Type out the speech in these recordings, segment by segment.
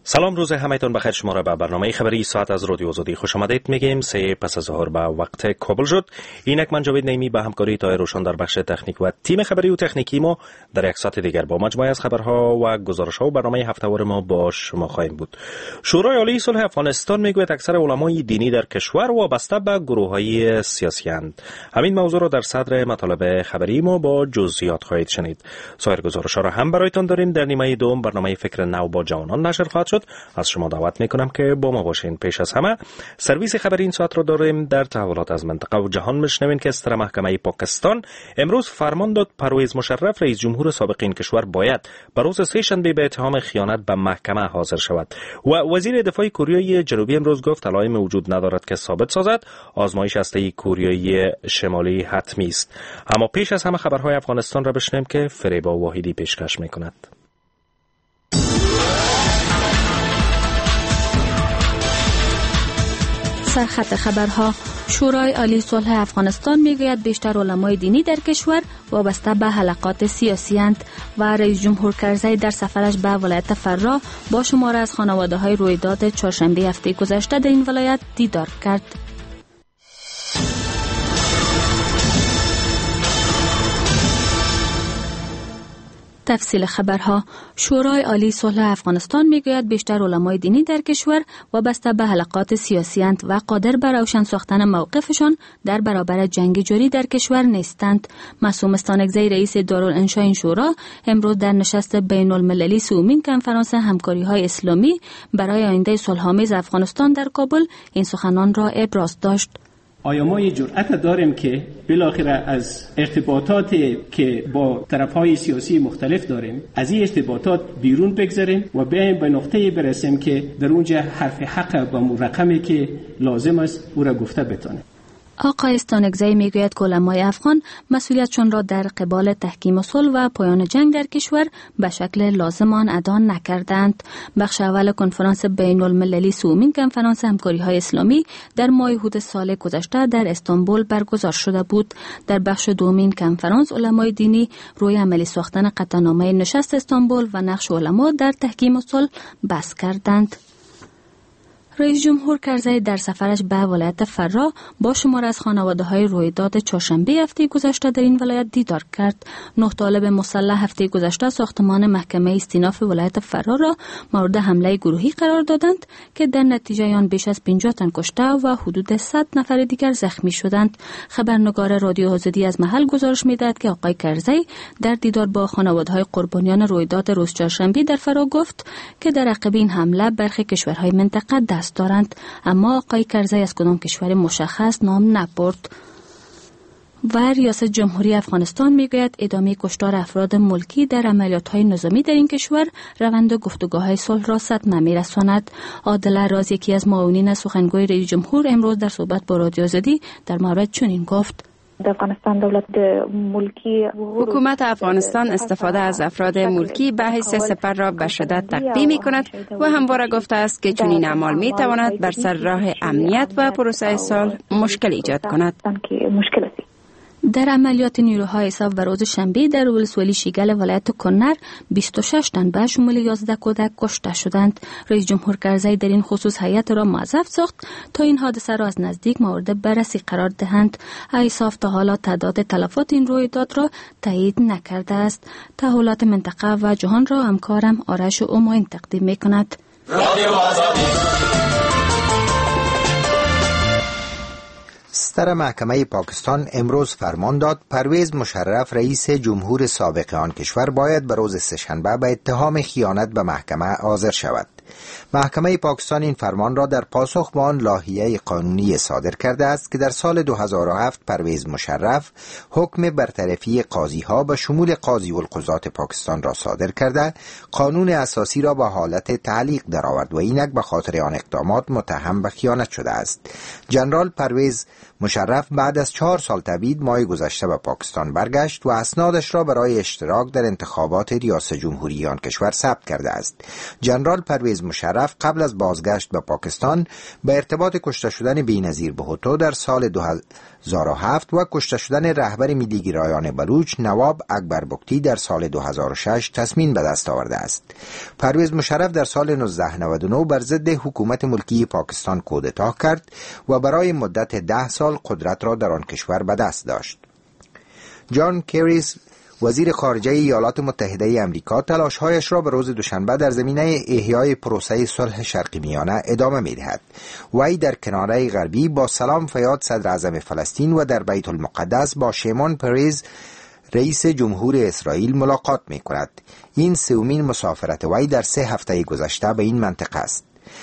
سلام، روز همه‌تون بخیر. شما را به برنامه خبری ساعت از رادیو آزادی خوش آمدید میگیم. 3 پس از ظهر به وقت کابل شد. اینک من جاوید نیمی به همکاری طاهر روشن در بخش تکنیک و تیم خبری و تکنیکی ما در یک ساعت دیگر با مجموعه از خبرها و گزارش‌ها و برنامه هفته‌وار ما با شما خواهیم بود. شورای عالی صلح افغانستان میگوید اکثر علمای دینی در کشور وابسته به گروه‌های سیاسی اند. همین موضوع را در صدر مطالب خبری ما با جزئیات خواهید شنید. سایر گزارش‌ها را هم برایتان داریم. در نیمه دوم برنامه فکر نو با جوانان نشر خواهد شد. از شما دعوت میکنم که با ما باشین. پیش از همه سرویس خبری این ساعت را داریم. در تحولات از منطقه و جهان میشنوین که استر محکمه پاکستان امروز فرمان داد پرویز مشرف رئیس جمهور سابق این کشور باید بر روز سه‌شنبه به اتهام خیانت به محکمه حاضر شود. و وزیر دفاع کره جنوبی امروز گفت علائم وجود ندارد که ثابت سازد آزمایش هسته کره شمالی حتمی است. اما پیش از همه خبرهای افغانستان را بشنویم که فریبا واحدی پیشکش میکند. سرخط خبرها: شورای عالی صلح افغانستان میگوید بیشتر علمای دینی در کشور وابسته به حلقات سیاسی اند و رئیس جمهور کرزی در سفرش به ولایت فرا با شماره از خانواده‌های رویداد چهارشنبه هفته گذشته در این ولایت دیدار کرد. تفصیل خبرها: شورای عالی صلح افغانستان میگوید بیشتر علمای دینی در کشور وابسته به حلقات سیاسی اند و قادر بر روشن ساختن موقفشان در برابر جنگ جاری در کشور نیستند. معصوم استانکزی رئیس دارالانشا این شورا امروز در نشست بین المللی سومین کنفرانس همکاری‌های اسلامی برای آینده صلح‌آمیز افغانستان در کابل این سخنان را ابراز داشت. آیا ما یه جرأت داریم که بالاخره از ارتباطاتی که با طرفهای سیاسی مختلف داریم از این ارتباطات بیرون بگذاریم و بیایم به نقطه‌ای برسیم که در اونجا حرف حق و رقمی که لازم است او را گفته بتونه. آقای استانکزی میگوید که علمای افغان مسئولیتشان را در قبال تحکیم صلح و پایان جنگ در کشور به شکل لازم آن ادا نکردند. بخش اول کنفرانس بین المللی سومین کنفرانس همکاری‌های اسلامی در ماه اود سال گذشته در استانبول برگزار شده بود. در بخش دومین کنفرانس علمای دینی روی عملی ساختن قطعنامه نشست استانبول و نقش علما در تحکیم صلح بحث کردند. رئیس جمهور کرزی در سفرش به ولایت فرا با شماره از خانواده‌های رویداد چهارشنبه هفته گذشته در این ولایت دیدار کرد. 9 طالب مسلح هفته گذشته ساختمان محکمه استیناف ولایت فرا را مورد حمله گروهی قرار دادند که در نتیجه آن بیش از 50 تن کشته و حدود 100 نفر دیگر زخمی شدند. خبرنگار رادیو آزادی از محل گزارش می‌دهد که آقای کرزی در دیدار با خانواده‌های قربانیان رویداد روز چهارشنبه در فرا گفت که در عقب این حمله برخی کشورهای منطقه دست دارند، اما آقای کرزی از کدام کشور مشخص نام نبرد. و ریاست جمهوری افغانستان میگوید ادامه کشتار افراد ملکی در عملیات‌های نظامی در این کشور روند گفتگوهای صلح را صدمه می‌رساند. عادل راز، یکی از معاونین سخنگوی رئیس جمهور، امروز در صحبت با رادیو آزادی در مورد چنین گفت: حکومت افغانستان استفاده از افراد ملکی به حیث سپر را به شدت تقدیم می کند و همواره گفته است که چنین اعمال می تواند بر سر راه امنیت و پروسه صلح مشکل ایجاد کند. در عملیات نیروهای حساب و روز شنبه در ولسوالی شیگل ولایت کنر 26 تن به شمول 11 کودک کشته شدند. رئیس جمهور کرزی در این خصوص هیئت را موظف ساخت تا این حادثه را از نزدیک مورد بررسی قرار دهند. ایساف تا حالا تعداد تلفات این رویداد را تایید نکرده است. تحولات منطقه و جهان را همکارم آرش اوماین تقدیم می‌کند. صدر محکمه پاکستان امروز فرمان داد پرویز مشرف رئیس جمهور سابق آن کشور باید به روز سه‌شنبه به اتهام خیانت به محکمه حاضر شود. محکمه پاکستان این فرمان را در پاسخ به آن لایحه قانونی صادر کرده است که در سال 2007 پرویز مشرف حکم برطرفی قاضی‌ها به شمول قاضی القضات پاکستان را صادر کرده قانون اساسی را به حالت تعلیق درآورد و اینک به خاطر آن اقدامات متهم به خیانت شده است. جنرال پرویز مشرف بعد از 4 سال تبعید ماه گذشته به پاکستان برگشت و اسنادش را برای اشتراک در انتخابات ریاست جمهوری آن کشور ثبت کرده است. جنرال پرویز پرویز مشرف قبل از بازگشت به پاکستان به ارتباط کشته شدن بی‌نظیر بهوتو در سال 2007 و کشته شدن رهبر میلیگرایان بلوچ نواب اکبر بگتی در سال 2006 تصمیم به دست آورده است. پرویز مشرف در سال 1999 بر ضد حکومت ملکی پاکستان کودتا کرد و برای مدت 10 سال قدرت را در آن کشور به دست داشت. جان کری وزیر خارجه ایالات متحده امریکا تلاش‌هایش را به روز دوشنبه در زمینه احیای پروسه صلح شرق میانه ادامه می‌دهد. وی در کناره غربی با سلام فیاد صدر اعظم فلسطین و در بیت المقدس با شیمون پریز رئیس جمهور اسرائیل ملاقات می‌کند. این سومین مسافرت وی در 3 هفته گذشته به این منطقه است.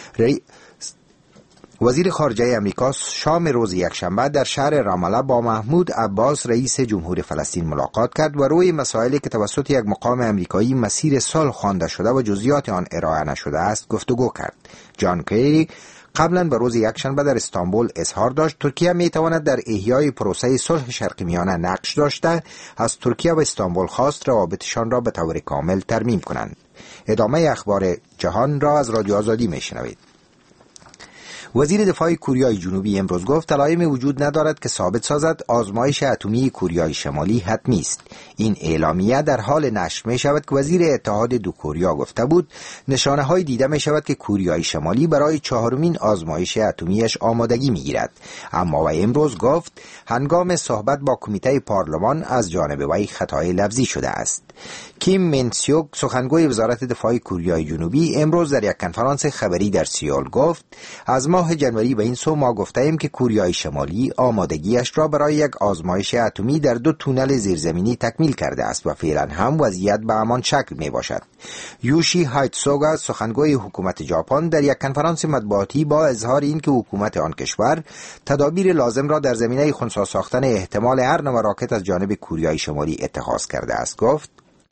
وزیر خارجه امریکا شام روز یکشنبه در شهر رام الله با محمود عباس رئیس جمهور فلسطین ملاقات کرد و روی مسائلی که توسط یک مقام امریکایی مسیر صلح خوانده شده و جزئیات آن ارائه نشده است گفتگو کرد. جان کری قبلا به روز یکشنبه در استانبول اظهار داشت ترکیه میتواند در احیای پروسه صلح شرق میانه نقش داشته، از ترکیه و استانبول خواست روابطشان را به طور کامل ترمیم کنند. ادامه اخبار جهان را از رادیو آزادی میشنوید. وزیر دفاع کوریای جنوبی امروز گفت علائم وجود ندارد که ثابت سازد آزمایش اتمی کوریای شمالی حتمی است. این اعلامیه در حال نشر می شود که وزیر اتحاد دو کوریا گفته بود نشانه های دیده می شود که کوریای شمالی برای 4مین آزمایش اتمیش آمادگی می گیرد. اما وی امروز گفت هنگام صحبت با کمیته پارلمان از جانب وی خطای لفظی شده است. کیم من سیوک سخنگوی وزارت دفاع کوریای جنوبی امروز در یک کنفرانس خبری در سئول گفت از ماه جنوری به این سو ما گفتیم که کوریای شمالی آمادگیش را برای یک آزمایش اتمی در 2 تونل زیرزمینی تکمیل کرده است و فعلا هم وضعیت به همان شکل می باشد. یوشی هایتسوگا سخنگوی حکومت ژاپن در یک کنفرانس مطبوعاتی با اظهار این که حکومت آن کشور تدابیر لازم را در زمینه خنثی ساختن احتمال هر نوع راکت از جانب کوریای شمالی اتخاذ کرده است گفت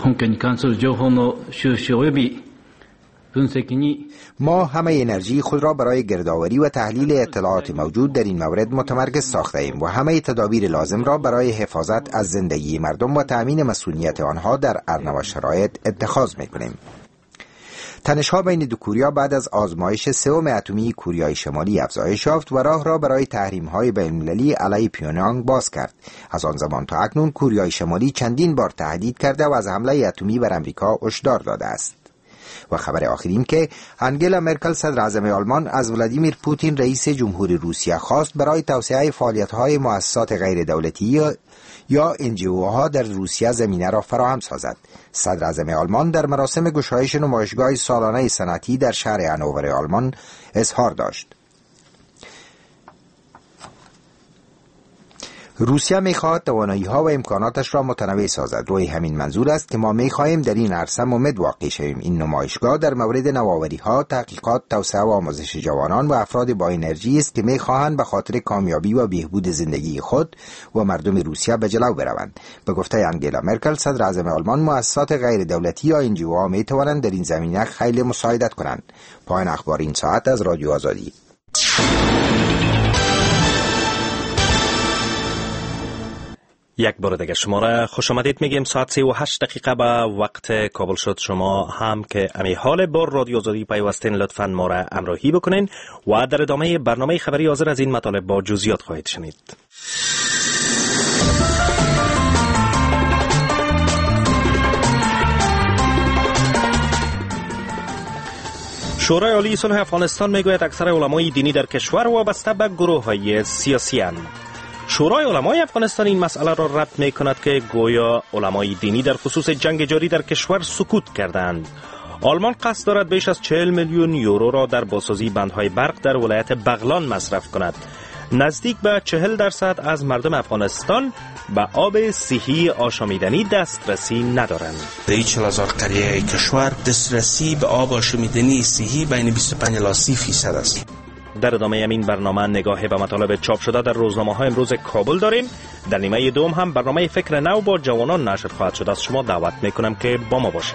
ما همه انرژی خود را برای گردآوری و تحلیل اطلاعات موجود در این مورد متمرکز ساخته ایم و همه تدابیر لازم را برای حفاظت از زندگی مردم و تأمین مسئولیت آنها در هر شرایط اتخاذ می‌کنیم. تنش‌ها بین دو کوریا بعد از آزمایش 3م اتمی کوریای شمالی افزایش یافت و راه را برای تحریم‌های بین‌المللی علیه پیونیانگ باز کرد. از آن زمان تا اکنون کوریای شمالی چندین بار تهدید کرده و از حمله اتمی بر آمریکا هشدار داده است. و خبر آخرین که انگلا مرکل صدر اعظم آلمان از ولادیمیر پوتین رئیس جمهور روسیه خواست برای توسعه فعالیت‌های مؤسسات غیر دولتی یا NGO در روسیه زمینه را فراهم سازد. صدر اعظم آلمان در مراسم گشایش نمایشگاه سالانه صنعتی در شهر هانوور آلمان اظهار داشت. روسیه می‌خواهد توانایی‌ها و امکاناتش را متنوع سازد. روی همین منظور است که ما می‌خواهیم در این عرصه ممد واقع شویم. این نمایشگاه در مورد نوآوری‌ها، تحقیقات، توسعه و آموزش جوانان و افراد با انرژی است که می‌خواهند به خاطر کامیابی و بهبود زندگی خود و مردم روسیه به جلو بروند. به گفته انگلا مرکل صدر اعظم آلمان، مؤسسات غیر دولتی یا NGO می‌توانند در این زمینه خیلی مساعدت کنند. پایان اخبار این ساعت از رادیو آزادی. یک بار دیگه شما را خوش آمدید میگیم. ساعت 38 دقیقه به وقت کابل شد. شما هم که امی حال با رادیو آزادی پیوستین لطفاً ما را همراهی بکنین و در ادامه برنامه خبری حاضر از این مطالب با جزئیات خواهید شنید. شورای عالی صلح افغانستان میگوید اکثر علمای دینی در کشور وابسته به گروه‌های سیاسی اند. شورای علمای افغانستان این مسئله را رد می کند که گویا علمای دینی در خصوص جنگ جاری در کشور سکوت کردند. آلمان قصد دارد بیش از 40 میلیون یورو را در بازسازی بندهای برق در ولایت بغلان مصرف کند. نزدیک به 40% از مردم افغانستان به آب صحی آشامیدنی دسترسی ندارند. در 40,000 قریه کشور دسترسی به آب آشامیدنی صحی بین 25 الی 30% است. در ادامه این برنامه نگاهی به مطالب چاپ شده در روزنامه‌های امروز کابل داریم. در نیمه دوم هم برنامه فکر نو با جوانان نشر خواهد شد. از شما دعوت میکنم که با ما باشید.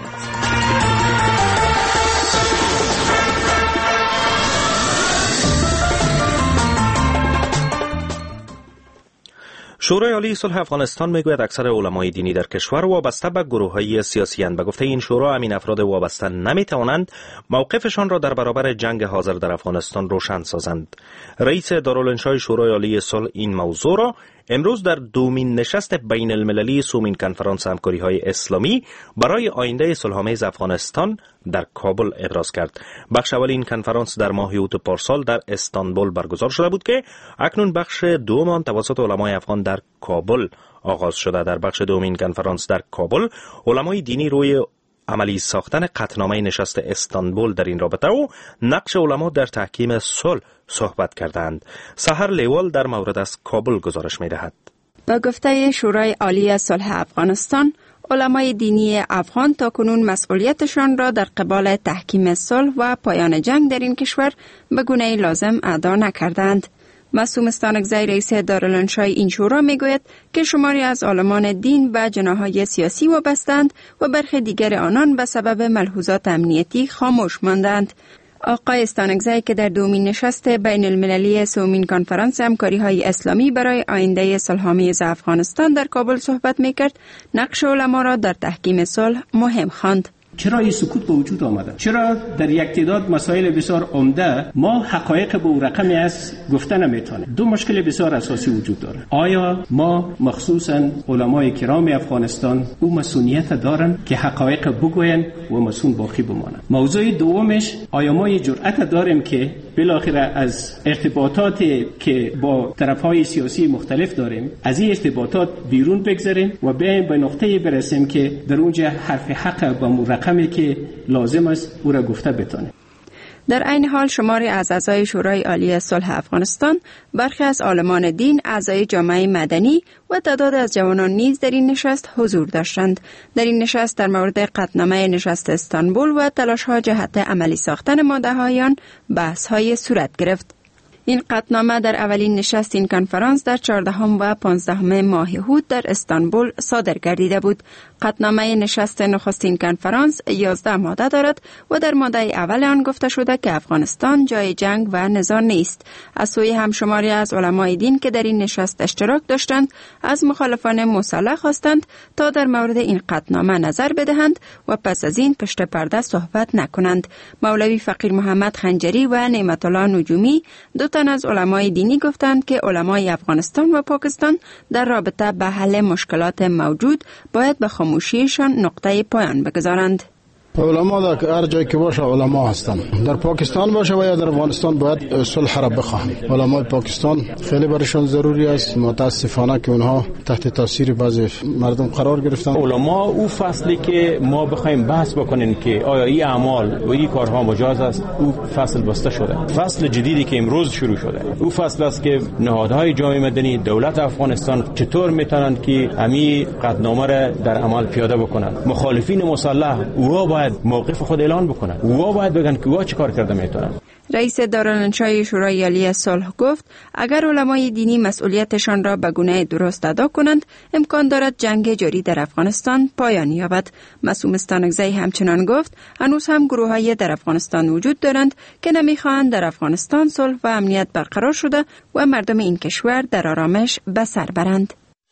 شورای عالی صلح افغانستان میگوید اکثر علمای دینی در کشور وابسته به گروه‌های سیاسی اند. به گفته این شورا همین افراد وابسته نمیتوانند موقفشان را در برابر جنگ حاضر در افغانستان روشن سازند. رئیس دارالانشای شورای عالی صلح این موضوع را امروز در دومین نشست بین المللی سومین کنفرانس همکاری‌های اسلامی برای آینده صلح‌آمیز افغانستان در کابل ابراز کرد. بخش اول این کنفرانس در ماه اوت پارسال در استانبول برگزار شده بود که اکنون بخش دوم آن توسط علمای افغان در کابل آغاز شده. در بخش دومین کنفرانس در کابل علمای دینی روی عملی ساختن قطعنامه نشست استانبول در این رابطه و نقش علما در تحکیم صلح صحبت کردند. سحر لیوال در مورد از کابل گزارش می‌دهد. با گفته شورای عالی صلح افغانستان، علمای دینی افغان تاکنون مسئولیتشان را در قبال تحکیم صلح و پایان جنگ در این کشور به گونه لازم ادا نکردند. معصوم استانکزی رئیس دارالانشای این شورا میگوید که شماری از عالمان دین به جناح‌های سیاسی وابستند و برخی دیگر آنان به سبب ملحوظات امنیتی خاموش ماندند. آقای استانکزی که در دومین نشست بین المللی سومین کنفرانس همکاری‌های اسلامی برای آینده صلح‌آمیز افغانستان در کابل صحبت میکرد، نقش علما را در تحکیم صلح مهم خواند. چرا این سکوت به وجود آمده؟ چرا در یک تعداد مسائل بسیار عمده ما حقایق به اون رقمی از گفته نمیتونیم؟ دو مشکل بسیار اساسی وجود داره. آیا ما مخصوصا علمای کرام افغانستان او مسئولیت دارن که حقایق بگوین و مسئول باقی بمانند؟ موضوع دومش، آیا ما جرأت داریم که بالاخره از ارتباطاتی که با طرفهای سیاسی مختلف داریم از این ارتباطات بیرون بگذاریم و بیایم به نقطه‌ای برسیم که در اونجا حرف حق با رقمی که لازم است او را گفته بتانیم. در عین حال شماری از اعضای شورای عالی صلح افغانستان، برخی از عالمان دین، اعضای جامعه مدنی و تعداد از جوانان نیز در این نشست حضور داشتند. در این نشست در مورد قطعنامه نشست استانبول و تلاش‌ها جهت عملی ساختن ماده‌های آن بحث‌های صورت گرفت. این قطعنامه در اولین نشست این کنفرانس در 14 و 15 ماه اوت در استانبول صادر گردیده بود. قطعنامه نشست نخستین کنفرانس 11 ماده دارد و در ماده اول آن گفته شده که افغانستان جای جنگ و نزاع نیست. از سوی همشماری از علمای دین که در این نشست اشتراک داشتند، از مخالفان مسلح خواستند تا در مورد این قطعنامه نظر بدهند و پس از این پشت پرده صحبت نکنند. مولوی فقیر محمد خنجری و نعمت الله نجومی، دو تن از علمای دینی، گفتند که علمای افغانستان و پاکستان در رابطه به حل مشکلات موجود باید به خاموشیشان نقطه پایان بگذارند. علما در هر جایی که باشه علما هستند، در پاکستان باشه و یا در افغانستان باید صلح را بخواهند. علمای پاکستان خیلی برشان ضروری است. متاسفانه که اونها تحت تاثیر بعضی مردم قرار گرفتن. علما او فصلی که ما بخوایم بحث بکنیم که آیا این اعمال و این کارها مجاز است، او فصل بسته شده. فصل جدیدی که امروز شروع شده، او فصل است که نهادهای جامعه مدنی، دولت افغانستان چطور میتونند که همین قطعنامه را در عمل پیاده بکنند. مخالفین مسلح اوها باید موقف خود اعلان بکنن. اوها باید بگن که اوها چه کار کرده میتونن. رئیس دارالانشای شورای عالی صلح گفت اگر علمای دینی مسئولیتشان را به گونه درست ادا کنند، امکان دارد جنگ جاری در افغانستان پایان یابد. معصوم استانکزی همچنان گفت هنوز هم گروه‌های در افغانستان وجود دارند که نمیخواهند در افغانستان صلح و امنیت برقرار شده و مردم این کشور در آرامش به سر برند.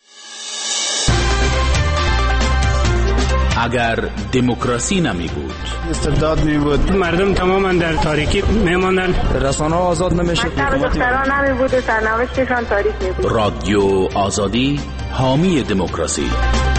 اگر دموکراسی نمی بود، استبداد می بود، مردم تماما در تاریکی می ماندن، رسانه‌ها آزاد نمیشه، دختران نمی بود و سرنوشتشان تاریک می بود. رادیو آزادی حامی دموکراسی.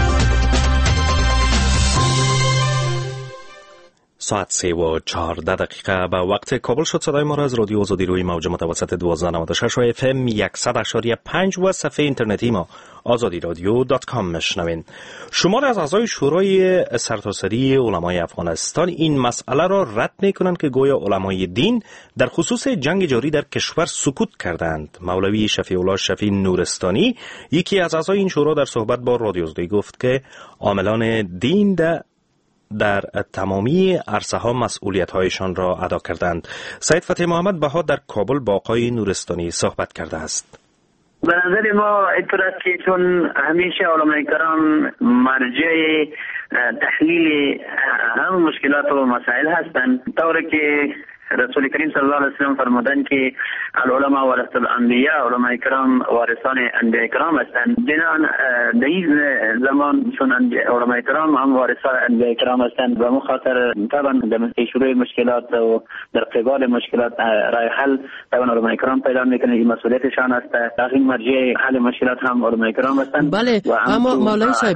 ساعت 3:14 به وقت کابل شد. صدای ما را از رادیو آزادی روی موج متوسط 1296 و FM 100.5 و صفحه اینترنتی ما azadiradyo.com مشنوین. شمار از اعضای شورای سرتاسری علمای افغانستان این مسئله را رد می‌کنند که گویا علمای دین در خصوص جنگ جاری در کشور سکوت کردند. مولوی شفیع الله شفیع نورستانی، یکی از اعضای این شورا، در صحبت با رادیو آزادی گفت که عاملان دین در تمامی عرصه ها مسئولیت هایشان را ادا کردند. سید فتح محمد بها در کابل با آقای نورستانی صحبت کرده است. به نظر ما اینطور است که چون همیشه علمای کرام مرجع تحلیل هم مشکلات و مسائل هستند، طوری که رسول کریم صلی الله علیه و سلم فرمودند که العلماء ورثه الانبیاء، علماء کرام وارثان انبیاء کرام هستند. بنابراین در این زمان چون علماء کرام هم وارثان انبیاء کرام هستند و مخاطر طبعا در شروع مشکلات و در قبال مشکلات رای حل طبعا علماء کرام پیدا میکنند. این مسئولیتشان است. این مرجع حل مشکلات هم علماء کرام هستند. بله، اما مولوی صاحب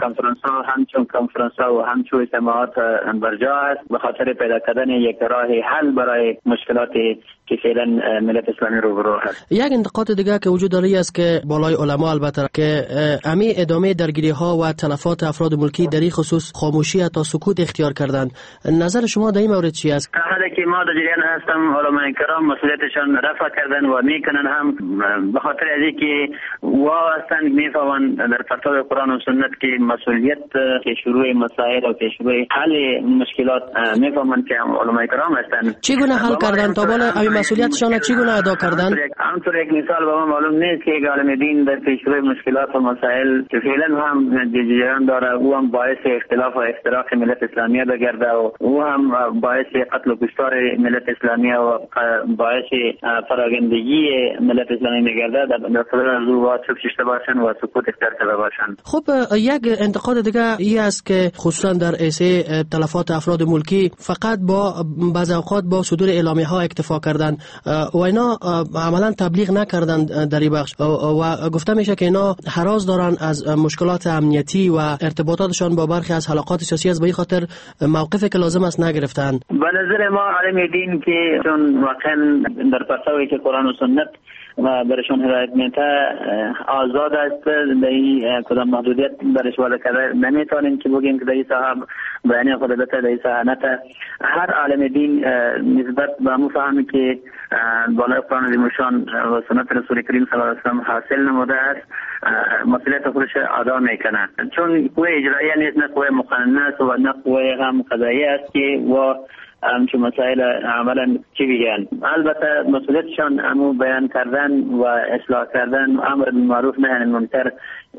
کنفرانس ها و همچون اجتماعات برجا است به خاطر پیدا کردن یک راه حل برای مشکلاتی که فعلا ملت اسلامی روبرو هست. یک انتقاد دیگه که وجود داره است که بالای علما البته که امی ادامه درگیری ها و تلفات افراد ملکی در این خصوص خاموشی تا سکوت اختیار کردند. نظر شما در این مورد چی است؟ حالا که ما در جریان هستم، علماء کرام مسئولیتشان رفع کردن و میکنن هم به خاطر از اینکه وابستند میفهمند در پرتو قرآن و سنت که مسئولیت که شروع مسائل و که شروع حل مشکلات میفهمند که علماء کرام هستند. چگونه حل کردن تا بالا این مسئولیتشان چگونه ادا کردن؟ همونطور یک مثال به ما معلوم نیست که یک عالم دین در پیشروی مشکلات و مسائل که فعلا هم جریان داره او هم باعث اختلاف و افتراق ملت اسلامی بگرده و او هم باعث قتل و کشتار ملت اسلامی و باعث فراگندگی ملت اسلامی میگرده. در صدر از او باید چوب ششته باشن و سکوت اختیار کرده باشن. خب یک انتقاد دیگه این است که خصوصا در عرصه تلفات افراد ملکی فقط با بعض اوقات با صدور اعلامیه ها اکتفا کردن و اینا عملا تبلیغ نکردن در این بخش و گفته میشه که اینا هراس دارن از مشکلات امنیتی و ارتباطاتشان با برخی از حلقات سیاسی از به این خاطر موقفی که لازم است نگرفتن. به نظر ما عالم دین که چون واقعا در پرتوی که قرآن و سنت و برشون هدایت میته آزاد است، در این کدام محدودیت برش وارد کرده نمیتونیم که بگیم که در این صاحب بیانی خود بته در این صحنته. هر عالم دین نسبت به مفهمی که بالای قرآن عظیم‌الشان و سنت رسول کریم صلی الله علیه و سلم حاصل نموده است مسئولیت خودش ادا میکنه، چون قوه اجراییه نیست، نه قوه مقننه است و نه قوه هم قضاییه است که و همچون مسائل عملا چی بگن. البته مسئولیتشان همو بیان کردن و اصلاح کردن و امر بالمعروف نهی عن المنکر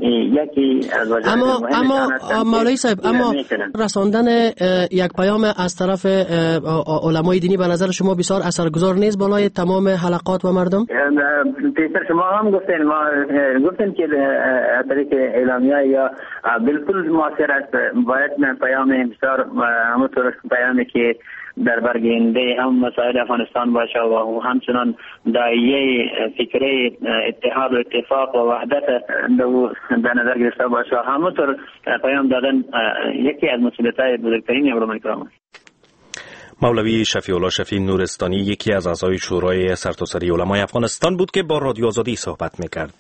یکی از واجبات مهمه. اما مولوی صاحب، اما رساندن یک پیام از طرف علمای دینی به نظر شما بسیار اثرگذار نیست بالای تمام حلقات و مردم؟ پیشتر شما هم گفتین که طریق اعلامیه یا بالکل موثر است. باید پیام بسیار همونطور پیامی که در برگنده هم مسائل افغانستان باشه و همچنان داعیه فکری اتحاد و اتفاق و وحدت در نظر گرفته باشه. همونطور پیام دادن یکی از مسئولیت‌های بزرگترین علمای کرام. مولوی شفیع الله شفیع نورستانی یکی از اعضای شورای سرتاسری علمای افغانستان بود که با رادیو آزادی صحبت میکرد.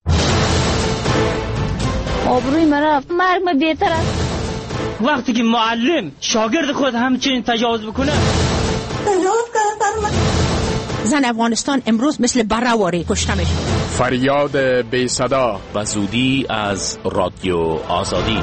آبروی مرا مرگ ما بهتر است. وقتی که معلم شاگرد خود همچنین تجاوز بکنه. زن افغانستان امروز مثل بره‌واره کشته میشه. فریاد بی صدا و زودی از رادیو آزادی.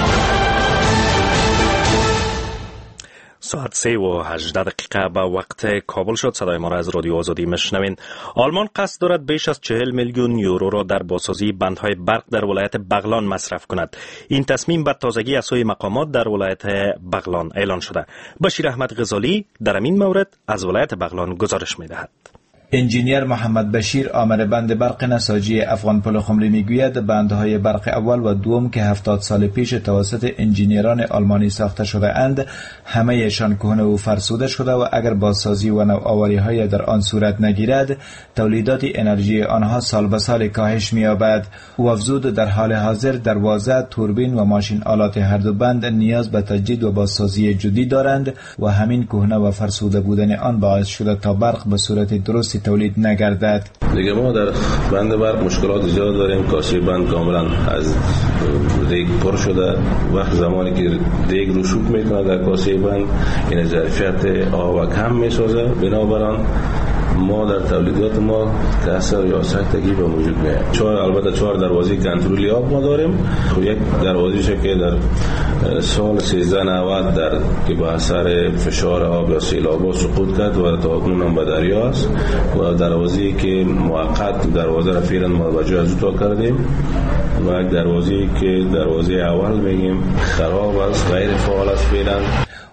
ساعت 3:18 به وقت کابل شد. صدای ما را از رادیو آزادی میشنوین. آلمان قصد دارد بیش از 40 میلیون یورو را در بازسازی بندهای برق در ولایت بغلان مصرف کند. این تصمیم به تازگی از سوی مقامات در ولایت بغلان اعلان شده. بشیر احمد غزالی در این مورد از ولایت بغلان گزارش می‌دهد. انجینیر محمد بشیر عامل بند برق نساجی افغان پل خمری میگوید بندهای برق اول و دوم که 70 سال پیش توسط انجینیران آلمانی ساخته شده اند همه‌شان کهنه و فرسوده شده و اگر بازسازی و نوآوری‌های در آن صورت نگیرد تولیدات انرژی آنها سال به سال کاهش می‌یابد. او افزود در حال حاضر دروازه، توربین و ماشین آلات هر دو بند نیاز به تجدید و بازسازی جدی دارند و همین کهنه و فرسوده بودن آن باعث شده تا برق به صورت درست تولید نگردد. دیگه ما در بند برق مشکلات زیاد داریم. کاسه بند کاملا از دیگ پر شده. وقت زمانی که دیگ رشوب میکنه در کاسه بند این ظرفیت آب کم میسازه. بنابراین ما در تولیدات ما تأثیر یا سختگی به وجود میاد. البته 4 دروازه کنترلی آب ما داریم. یک دروازه که در سال 1390 در که با اثر فشار آب یا سیلاب سقوط کرد و تا اکنون هم به دریا است و دروازه که موقت دروازه را فعلا ما به جای از او کردیم و یک دروازه که دروازه اول میگیم خراب است، غیر فعال است فعلا.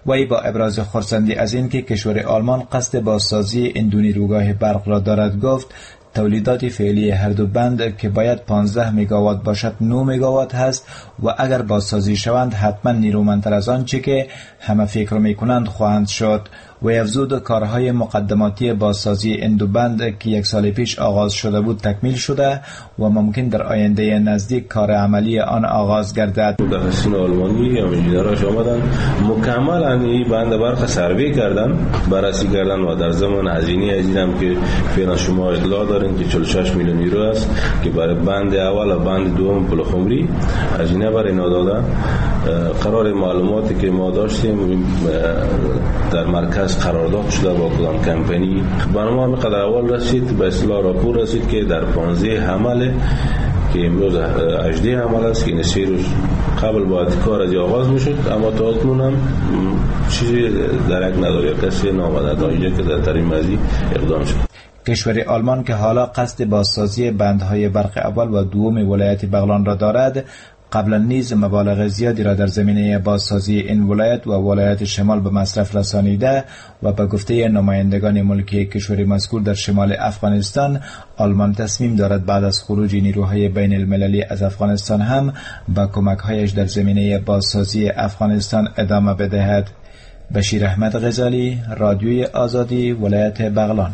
وی با ابراز خرسندی از این که کشور آلمان قصد بازسازی این دو نیروگاه برق را دارد گفت تولیدات فعلی هر دو بند که باید 15 مگاوات باشد 9 مگاوات هست و اگر بازسازی شوند حتما نیرومندتر از آنچه که همه فکر میکنند خواهند شد. و افزود کارهای مقدماتی بازسازی این دو بند که 1 سال پیش آغاز شده بود تکمیل شده و ممکن در آینده نزدیک کار عملی آن آغاز گردد. متخصصین آلمانی و انجینراش آمدن مکمل این بند برق سروی کردن، بررسی کردن و در زمان هزینه هم که فعلا شما اطلاع دارین که 46 میلیون یورو است که برای بند اول و بند دوم پلخمری هزینه برای اینا دادن. قرار معلوماتی که ما داشتیم در مرکز قرارداد شده با کدام کمپانی برنامه همقدر اول رسید، به اصطلاح راپور رسید که در 15 حمل که امروز 18 حمل است که این 3 روز قبل باید کار از آغاز میشد، اما تا اکنون هم چیزی درک نداره، کسی نامده تا اینجا که در ترین مزی اقدام شد. کشور آلمان که حالا قصد بازسازی بندهای برق اول و دوم ولایت بغلان را دارد، قبلا نیز مبالغ زیادی را در زمینه بازسازی این ولایت و ولایت شمال به مصرف رسانیده و به گفته نمایندگان ملکی کشور مذکور در شمال افغانستان، آلمان تصمیم دارد بعد از خروج نیروهای بین المللی از افغانستان هم با کمک‌هایش در زمینه بازسازی افغانستان ادامه بدهد. بشیر احمد غزالی، رادیوی آزادی، ولایت بغلان.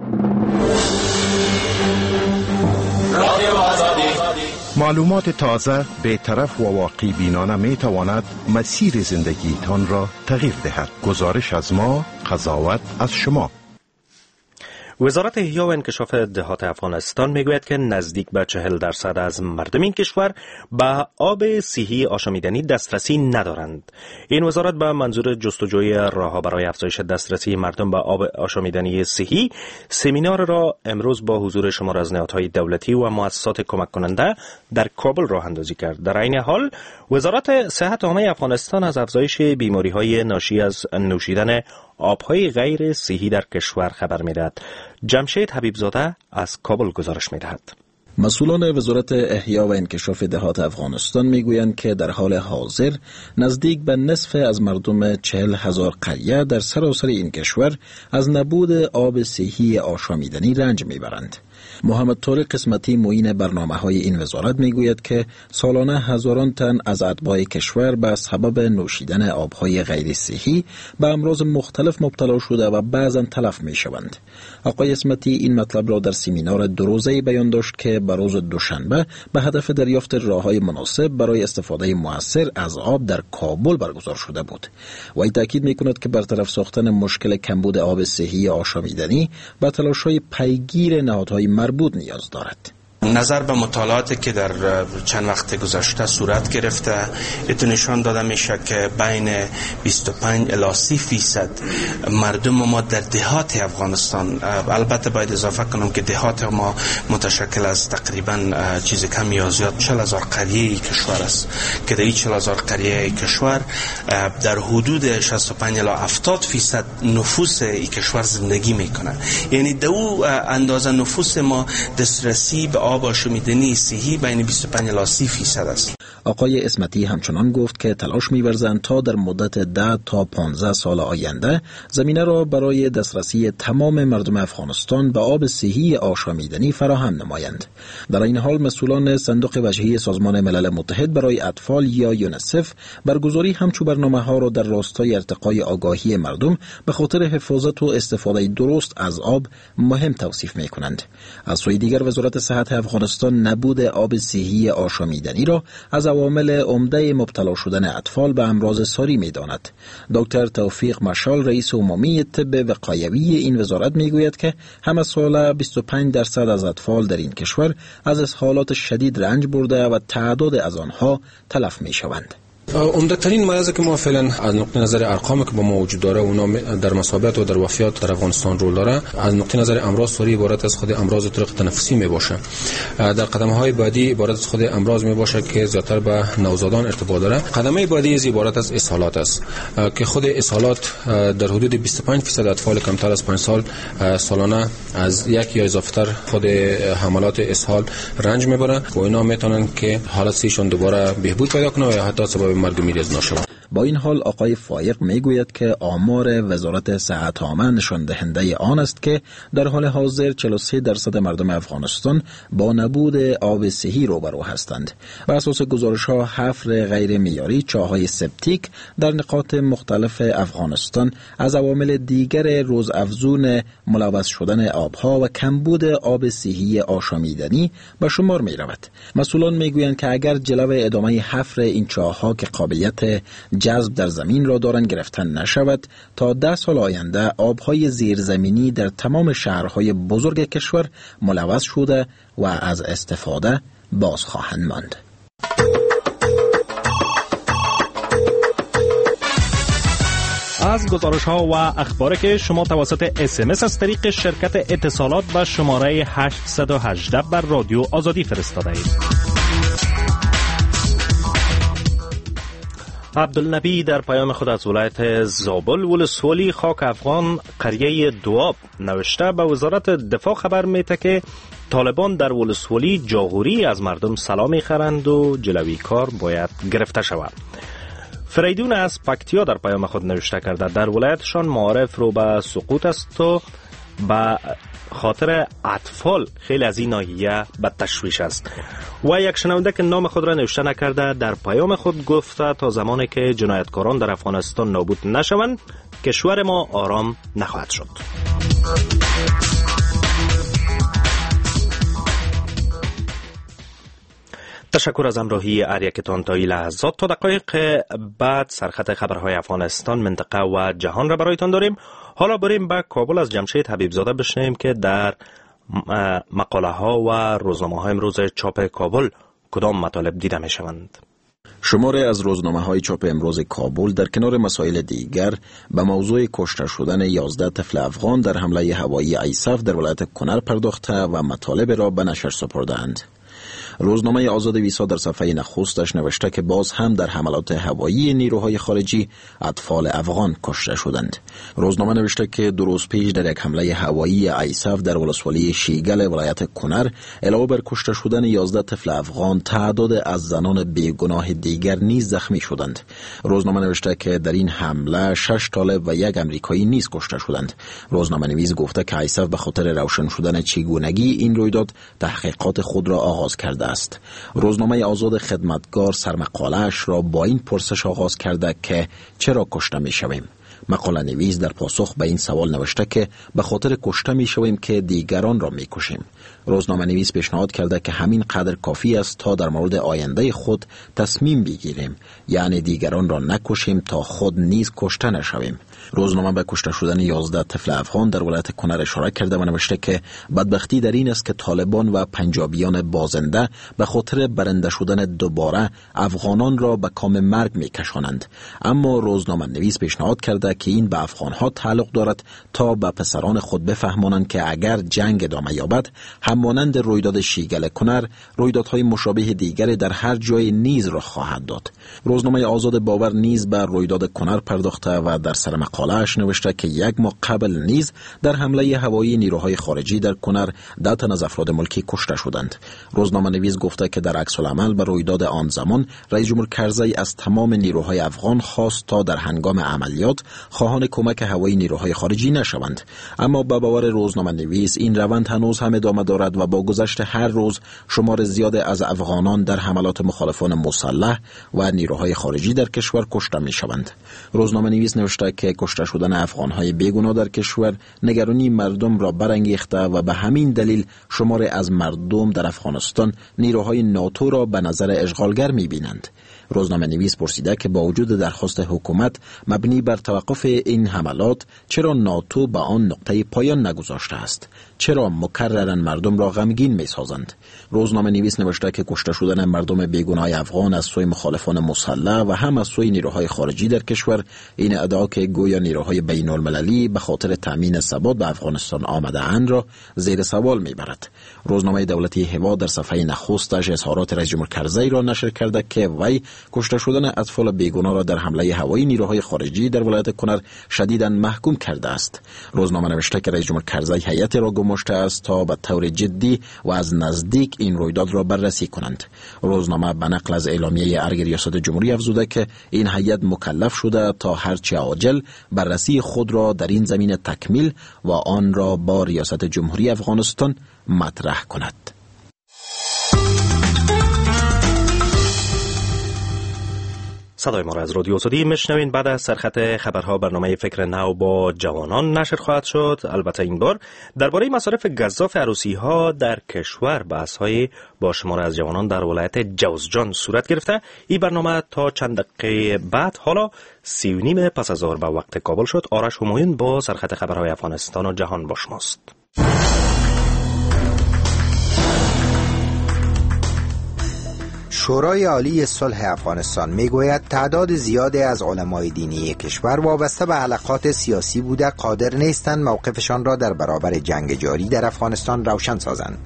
معلومات تازه، بی‌طرف و واقعی بینانه می تواند مسیر زندگیتان را تغییر دهد. گزارش از ما، قضاوت از شما. وزارت احیا و انکشاف دهات افغانستان میگوید که نزدیک به 40% از مردم این کشور به آب صحی آشامیدنی دسترسی ندارند. این وزارت به منظور جستجوی راه‌ها برای افزایش دسترسی مردم به آب آشامیدنی صحی سمینار را امروز با حضور شمار از نهادهای دولتی و مؤسسات کمک کننده در کابل راه اندازی کرد. در این حال وزارت صحت عامه افغانستان از افزایش بیماری‌های ناشی از نوشیدن آبهای غیر صحی در کشور خبر می‌دهد. جمشید حبیبزاده از کابل گزارش می‌دهد. مسئولان وزارت احیا و انکشاف دهات افغانستان میگویند که در حال حاضر نزدیک به نصف از مردم 40,000 قریه در سراسر این کشور از نبود آب صحی آشامیدنی رنج میبرند. محمد طارق قسمتی معین برنامه‌های این وزارت میگوید که سالانه هزاران تن از اتباع کشور به سبب نوشیدن آبهای غیر صحی به امراض مختلف مبتلا شده و بعضا تلف میشوند. آقای قسمتی این مطلب را در سمینار دو روزه‌ای بیان داشت که به روز دوشنبه به هدف دریافت راه‌های مناسب برای استفاده مؤثر از آب در کابل برگزار شده بود. و این تاکید میکند که برطرف ساختن مشکل کمبود آب صحی آشامیدنی به تلاش‌های پیگیر نهادهای مربوط نیاز دارد. نظر به مطالعاتی که در چند وقت گذشته صورت گرفته، اتو نشان داده میشه که بین 25 الی 30% مردم ما در دهات افغانستان، البته باید اضافه کنم که دهات ما متشکل از تقریبا چیز کم یا زیاد 40,000 قریه کشور است که در این 40,000 قریه کشور در حدود 65 الی 70% نفوس این کشور زندگی میکنه. یعنی در او اندازه نفوس ما دسترسی به آب آشامیدنی صحی بین 25 الی 30% است. آقای اسمتی همچنان گفت که تلاش می‌ورزند تا در مدت 10 تا 15 سال آینده زمینه را برای دسترسی تمام مردم افغانستان به آب صحی آشامیدنی فراهم نمایند. در این حال مسئولان صندوق وجهی سازمان ملل متحد برای اطفال یا یونیسف برگزاری همچو برنامه‌ها را در راستای ارتقای آگاهی مردم به خاطر حفاظت و استفاده درست از آب مهم توصیف می‌کنند. از سوی دیگر وزارت صحت افغانستان نبود آب صحی آشامیدنی را از عوامل عمده مبتلا شدن اطفال به امراض ساری می‌داند. دکتر توفیق مشال رئیس عمومی طب وقایوی این وزارت می‌گوید که همه ساله 25% از اطفال در این کشور از اسهالات شدید رنج برده و تعداد از آنها تلف می‌شوند. عمده‌ترین مرضی که ما فعلا از نقطه نظر ارقامی که با ما وجود داره اونا در مصابت و در وفیات در افغانستان رول داره، از نقطه نظر امراض ساری عبارت از خود امراض طرق تنفسی می باشه. در قدم‌های بعدی عبارت از خود امراض می باشه که زیاتر به نوزادان ارتباط داره. قدمه بعدی از عبارت از اسهالات است که خود اسهالات در حدود 25% اطفال کمتر از 5 سال سالانه از یک یا اضافه‌تر خود حملات اسهال رنج میبرن و اینا میتونن که حالتشون دوباره بهبود پیدا کنه و یا حتی سبب مرگ میریز نشه. با این حال آقای فایق میگوید که آمار وزارت صحت عامه نشان دهنده آن است که در حال حاضر 43% مردم افغانستان با نبود آب صحی روبرو هستند. بر اساس گزارش‌ها حفر غیر معیاری چاه‌های سپتیک در نقاط مختلف افغانستان از عوامل دیگر روزافزون ملوث شدن آبها و کمبود آب صحی آشامیدنی به شمار می رود. مسئولان می گویند که اگر جلو ادامه حفر این چاه‌ها که قابلیت جذب در زمین را دارند گرفتن نشود، تا 10 سال آینده آبهای زیرزمینی در تمام شهرهای بزرگ کشور ملوث شده و از استفاده باز خواهند ماند. از گزارش‌ها و اخباری که شما توسط SMS از طریق شرکت اتصالات به شماره 818 بر رادیو آزادی فرستاده اید. عبدالنبی در پیام خود از ولایت زابل ولسوالی خاک افغان قریه دواب نوشته به وزارت دفاع خبر میده که طالبان در ولسوالی جاغوری از مردم سلام میخرند و جلوی کار باید گرفته شود. فریدون از پکتیا در پیام خود نوشته کرده در ولایتشان معارف رو به سقوط است و به خاطر اطفال خیلی از این ناحیه به تشویش است. و یک شنونده که نام خود را نوشته نکرده در پیام خود گفته تا زمانی که جنایتکاران در افغانستان نابود نشوند کشور ما آرام نخواهد شد. تشکر از همراهی اریکتان تا این لحظات. تا دقایق بعد سرخط خبرهای افغانستان، منطقه و جهان را برایتان داریم. حالا بریم به کابل از جمشید حبیبزاده بشنویم که در مقاله ها و روزنامه های امروز چاپ کابل کدام مطالب دیده می شوند. شماری از روزنامه های چاپ امروز کابل در کنار مسائل دیگر به موضوع کشته شدن 11 طفل افغان در حمله هوایی ایساف در ولایت کنر پرداخته و مطالب را به نشر سپردند. روزنامه آزاد ویسا در صفحه نخستش نوشته که باز هم در حملات هوایی نیروهای خارجی اطفال افغان کشته شدند. روزنامه نوشته که 2 روز پیش در یک حمله هوایی ایساف در ولسوالی شیگل ولایت کنر علاوه بر کشته شدن 11 طفل افغان تعداد از زنان بیگناه دیگر نیز زخمی شدند. روزنامه نوشته که در این حمله 6 طالب و 1 امریکایی نیز کشته شدند. روزنامه نویس گفته که ایساف به خاطر روشن شدن چگونگی این رویداد تحقیقات خود را آغاز کرده است. روزنامه آزاد خدمتگار سرمقاله‌اش را با این پرسش آغاز کرده که چرا کشته می شویم؟ مقاله نویس در پاسخ به این سوال نوشته که به خاطر کشته می شویم که دیگران را می کشیم. روزنامه نویس پیشنهاد کرده که همین قدر کافی است تا در مورد آینده خود تصمیم بگیریم، یعنی دیگران را نکشیم تا خود نیز کشته نشویم. روزنامه به کشته شدن 11 طفل افغان در ولایت کنر اشاره کرده و نوشته که بدبختی در این است که طالبان و پنجابیان بازنده به خاطر برنده شدن دوباره افغانان را به کام مرگ میکشانند. اما روزنامه نویس پیشنهاد کرده که این به افغانها تعلق دارد تا به پسران خود بفهمانند که اگر جنگ ادامه یابد همانند رویداد شیگل کنر رویدادهای مشابه دیگر در هر جای نیز را خواهد داد. روزنامه آزاد باور نیز به رویداد کنر پرداخته و در سر مقاله‌اش نوشته که 1 ماه قبل نیز در حمله هوایی نیروهای خارجی در کنر 10 تن از افراد ملکی کشته شدند. روزنامه نویس گفته که در عکس العمل به رویداد آن زمان رئیس جمهور کرزی از تمام نیروهای افغان خواست تا در هنگام عملیات خواهان کمک هوایی نیروهای خارجی نشوند. اما به باور روزنامه نویس این روند هنوز هم ادامه دارد و با گذشت هر روز شمار زیاد از افغانان در حملات مخالفان مسلح و نیروهای خارجی در کشور کشته می‌شوند. روزنامه نویس نوشته که کشته شدن افغان‌های بیگناه در کشور نگرانی مردم را برانگیخته و به همین دلیل شمار از مردم در افغانستان نیروهای ناتو را به نظر اشغالگر می‌بینند. روزنامه نویس پرسیده که با وجود درخواست حکومت مبنی بر توقف این حملات چرا ناتو به آن نقطه پایان نگذاشته است؟ چرا مکرراً مردم را غمگین می‌سازند؟ روزنامه نویس نوشته که کشته شدن مردم بیگناه افغان از سوی مخالفان مسلح و هم از سوی نیروهای خارجی در کشور این ادعا که گویا نیروهای بین‌المللی به خاطر تامین ثبات به افغانستان آمده‌اند را زیر سوال می‌برد. روزنامه دولتی هوا در صفحه نخستش اظهارات رئیس جمهور کرزی را نشر کرده که وی کشته شدن اطفال بیگناه را در حمله هوایی نیروهای خارجی در ولایت کنر شدیداً محکوم کرده است. روزنامه نوشته که رئیس جمهور کرزی هیئت را گماشته است تا به طور جدی و از نزدیک این رویداد را بررسی کنند. روزنامه به نقل از اعلامیه ارگ ریاست جمهوری افزوده که این هیئت مکلف شده تا هرچه عاجل بررسی خود را در این زمینه تکمیل و آن را با ریاست جمهوری افغانستان مطرح کند. صدای ما را از رادیو آزادی میشنوین. بعد از سرخط خبرها برنامه فکر نو با جوانان نشر خواهد شد. البته این بار درباره مصارف گزاف عروسی ها در کشور بحث های با شمار از جوانان در ولایت جوزجان صورت گرفته. این برنامه تا چند دقیقه بعد حالا 3:30 پس از ظهر به وقت کابل شد. آرش همایون با سرخط خبرهای افغانستان و جهان با شماست. شورای عالی صلح افغانستان میگوید تعداد زیادی از علمای دینی کشور وابسته به حلقات سیاسی بوده قادر نیستند موقفشان را در برابر جنگ جاری در افغانستان روشن سازند.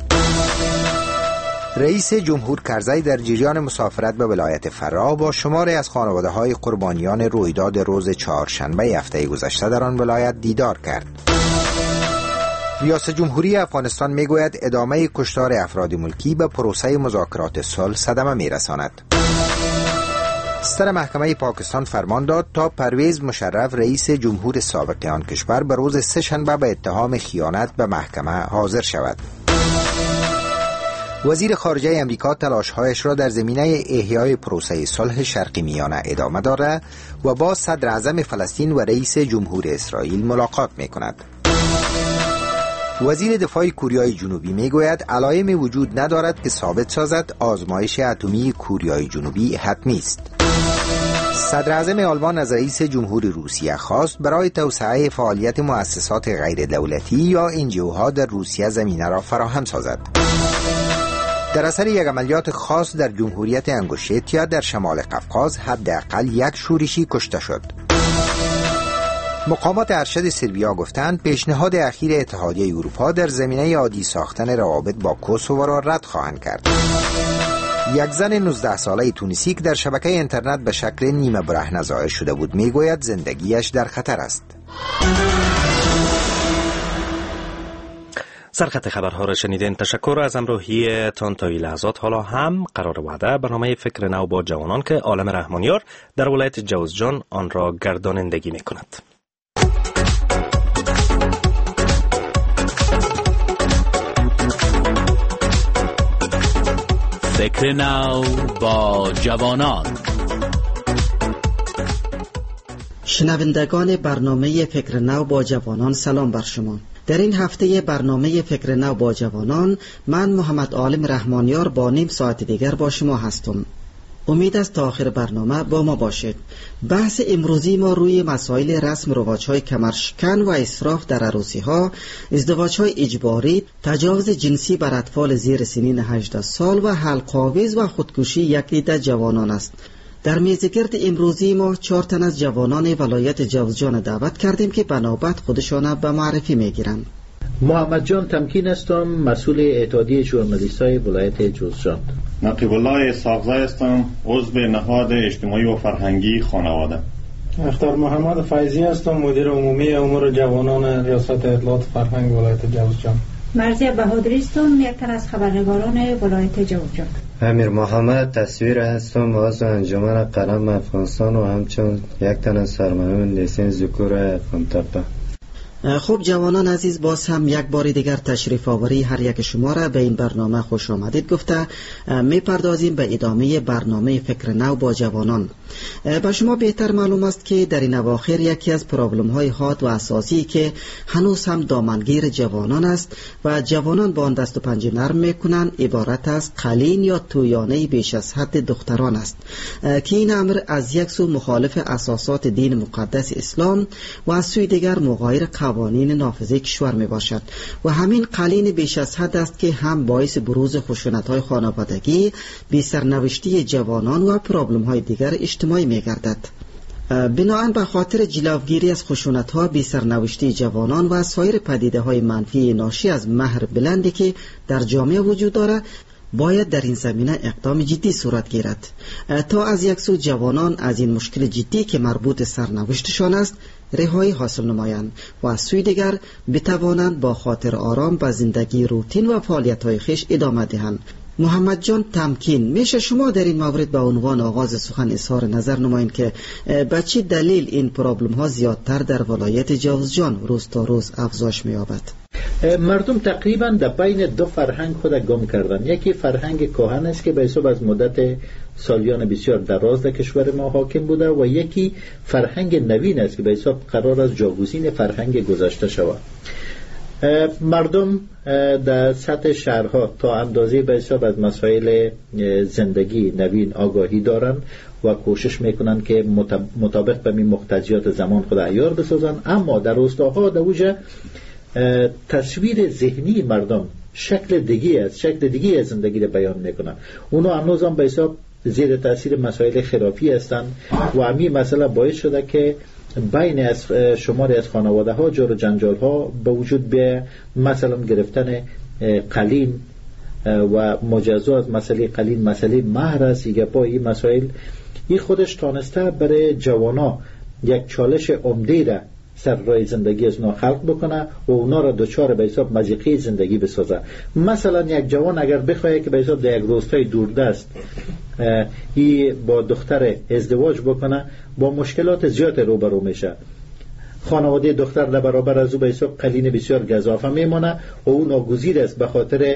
رئیس جمهور کرزی در جریان مسافرت به ولایت فراه با شماری از خانواده‌های قربانیان رویداد روز چهارشنبه هفته گذشته در آن ولایت دیدار کرد. ریاست جمهوری افغانستان میگوید ادامه کشتار افراد ملکی به پروسه مذاکرات صلح صدمه میرساند. ستر محکمه پاکستان فرمان داد تا پرویز مشرف رئیس جمهور سابق آن کشور به روز سه‌شنبه به اتهام خیانت به محکمه حاضر شود. وزیر خارجه امریکا تلاش‌هایش را در زمینه احیای پروسه صلح شرق میانه ادامه دارد و با صدر اعظم فلسطین و رئیس جمهور اسرائیل ملاقات می‌کند. وزیر دفاع کوریای جنوبی میگوید علائمی وجود ندارد که ثابت سازد آزمایش اتمی کوریای جنوبی حتمی است. صدر اعظم آلمان از رئیس جمهور روسیه خواست برای توسعه فعالیت مؤسسات غیر دولتی یا NGO در روسیه زمینه را فراهم سازد. در اثر یک عملیات خاص در جمهوریت انگوشتیا در شمال قفقاز حداقل یک شورشی کشته شد. مقامات ارشد سربیا گفتند پیشنهاد اخیر اتحادیه اروپا در زمینه عادی ساختن روابط با کوسوو را رد خواهند کرد. یک زن 19 ساله تونسی که در شبکه اینترنت به شکل نیمه برهنه ظاهر شده بود میگوید زندگیش در خطر است. سرخط خبرها را شنیدین. تشکر از همراهی تان تا این لحظات. حالا هم قرار وعده برنامه فکر نو با جوانان که عالم رحمانیار در ولایت جوزجان آن را گردانندگی میکند. فکر نو با جوانان. شنوندگان برنامه فکر نو با جوانان سلام بر شما. در این هفته برنامه فکر نو با جوانان من محمد عالم رحمانیار با نیم ساعت دیگر با شما هستم. امید است تا آخر برنامه با ما باشید. بحث امروزی ما روی مسائل رسم رواج‌های کمرشکن و اسراف در عروسی‌ها، ازدواج‌های اجباری، تجاوز جنسی بر اطفال زیر سنین 18 سال و حلق‌آویز و خودکشی یک عده جوانان است. در میزگرد امروزی ما 4 تن از جوانان ولایت جوزجان دعوت کردیم که به نوبت خودشان به معرفی میگیرند. محمد جان تمکین هستم، مسئول اتحادیه ژورنالیست‌های ولایت جوزجان. نقیب الله اسحاقزی هستم، عضو نهاد اجتماعی و فرهنگی خانواده. اختر محمد فیضی هستم، مدیر عمومی امور جوانان ریاست اطلاعات فرهنگ ولایت جوزجان. مرزیه بهادری هستم، یک تن از خبرنگاران ولایت جوزجان. امیر محمد تصویر هستم، عضو انجمن قلم افغانستان و همچنین یک تن از سرمایه‌مند لیسن ذکور افغان‌تپه. خب جوانان عزیز، باز هم یک بار دیگر تشریف آوری هر یک شما را به این برنامه خوش آمدید گفته میپردازیم به ادامه برنامه فکر نو با جوانان. به شما بهتر معلوم است که در این اواخر یکی از پرابلم های حاد و اساسی که هنوز هم دامنگیر جوانان است و جوانان با آن دست و پنجه نرم میکنند عبارت از قلین یا تویانه بیش از حد دختران است که این امر از یک سو مخالف اساسات دین مقدس اسلام و از سوی دیگر مغایر قوانین نافذه کشور می باشد و همین قلین بیش از حد است که هم باعث بروز خشونت‌های خانوادگی، بی سرنوشتی جوانان و پرابلم‌های دیگر اجتماعی می گردد. بنابراین به خاطر جلوگیری از خشونت‌ها، بی سرنوشتی جوانان و سایر پدیده‌های منفی ناشی از مهر بلندی که در جامعه وجود دارد، باید در این زمینه اقدام جدی صورت گیرد تا از یک سو جوانان از این مشکل جدی که مربوط سرنوشتشان است رهایی حاصل نمایند و از سوی دیگر بتوانند با خاطر آرام به زندگی روتین و فعالیت‌های خویش ادامه دهند. محمد جان تمکین، میشه شما در این مورد به عنوان آغاز سخن اظهار نظر نمایید که به چه دلیل این پرابلم ها زیادتر در ولایت جوزجان روز تا روز افزایش می‌یابد؟ مردم تقریبا در بین دو فرهنگ خود گم کردن. یکی فرهنگ کهن است که به حساب از مدت سالیان بسیار دراز در کشور ما حاکم بوده و یکی فرهنگ نوین است که به حساب قرار است جاگزین فرهنگ گذشته شود. مردم در سطح شهرها تا اندازه به حساب از مسائل زندگی نوین آگاهی دارن و کوشش میکنن که مطابق به این مقتضیات زمان خود عیار بسازن، اما در روستاها در اوج تصویر ذهنی مردم شکل دیگی از زندگی رو بیان میکنن. اونا هنوز هم به حساب زیر تاثیر مسائل خلافی هستن و همین مسئله باعث شده که بین از شماری از خانواده ها جور و جنجال ها به وجود بیاید. مثلا گرفتن قلین و مجازات از مسئله قلین مسئله مهر است. این مسائل این خودش تانسته برای جوانا یک چالش عمده را سر راه زندگی از اونا خلق بکنه و اونا را دوچار به حساب مضیقه زندگی بسازه. مثلا یک جوان اگر بخواه که به حساب در یک روستای دوردست با دختر ازدواج بکنه با مشکلات زیاد روبرو میشه. خانواده دختر در برابر از او به حساب قلین بسیار گزافه میمونه و او ناگزیر است به خاطر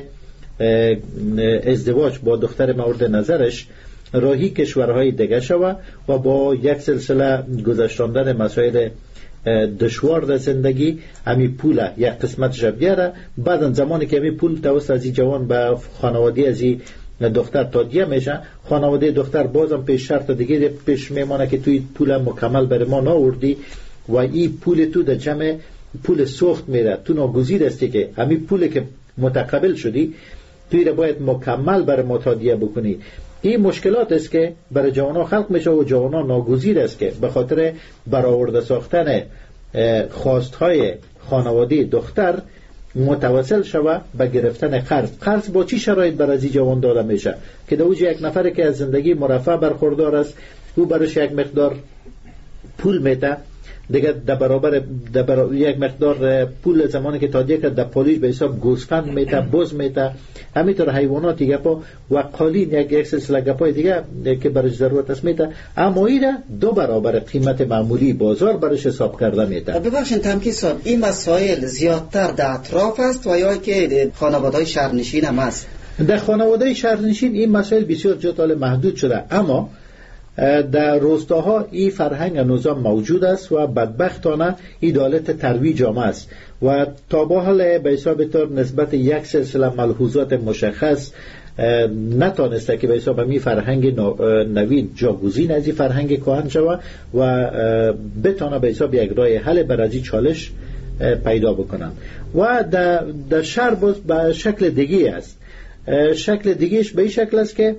ازدواج با دختر مورد نظرش راهی کشورهای دیگه شود و با یک سلسله گذشتاندن مسائل دشوار در زندگی امی پول یک قسمتش بیاره. بعد زمانی که امی پول توسط از این جوان به خانواده از این دختر تادیه میشه، خانواده دختر بازم پیش شرط دیگه پیش میمانه که توی پول مکمل بر ما ناوردی و این پول تو در جمع پول سوخت میره. تو ناگزیر هستی که امی پول که متقبل شدی توی را باید مکمل بر ما تادیه بکنی. این مشکلات است که برای جوانا خلق میشه و جوانا ناگزیر است که به خاطر برآورده ساختن خواستهای خانواده دختر متوسل شوه به گرفتن قرض با چی شرایط بر از این جوان داده میشه که دوج یک نفر که از زندگی مرفه برخوردار است او برش یک مقدار پول میده دیگه در برابر یک مقدار پول زمانی که تادیه کرد در پولیش به حساب گوسفند میده، بز میده، همینطور حیوانات دیگه پا و قالین یک سلسله گپای دیگه که برای ضرورت است میده، اما این دو برابر قیمت معمولی بازار برش حساب کرده میده. ببخشید تمکین صاحب، این مسائل زیادتر در اطراف است و یا که خانواده‌های شهرنشین هم است؟ در خانواده شهرنشین این مسائل بسیار جدال محدود شده، اما در روستاها این فرهنگ نظام موجود است و بدبختانه این دولت ترویج آمده است و تا با حال به حساب طور نسبت یک سلسله ملحوظات مشخص نتانسته که به حساب می فرهنگ نوین جاگزین از این فرهنگ کهن شود و بتانه به حساب یک راه حل بر از این چالش پیدا بکنن. و در شهر باز به شکل دیگه است. شکل دیگهش به این شکل است که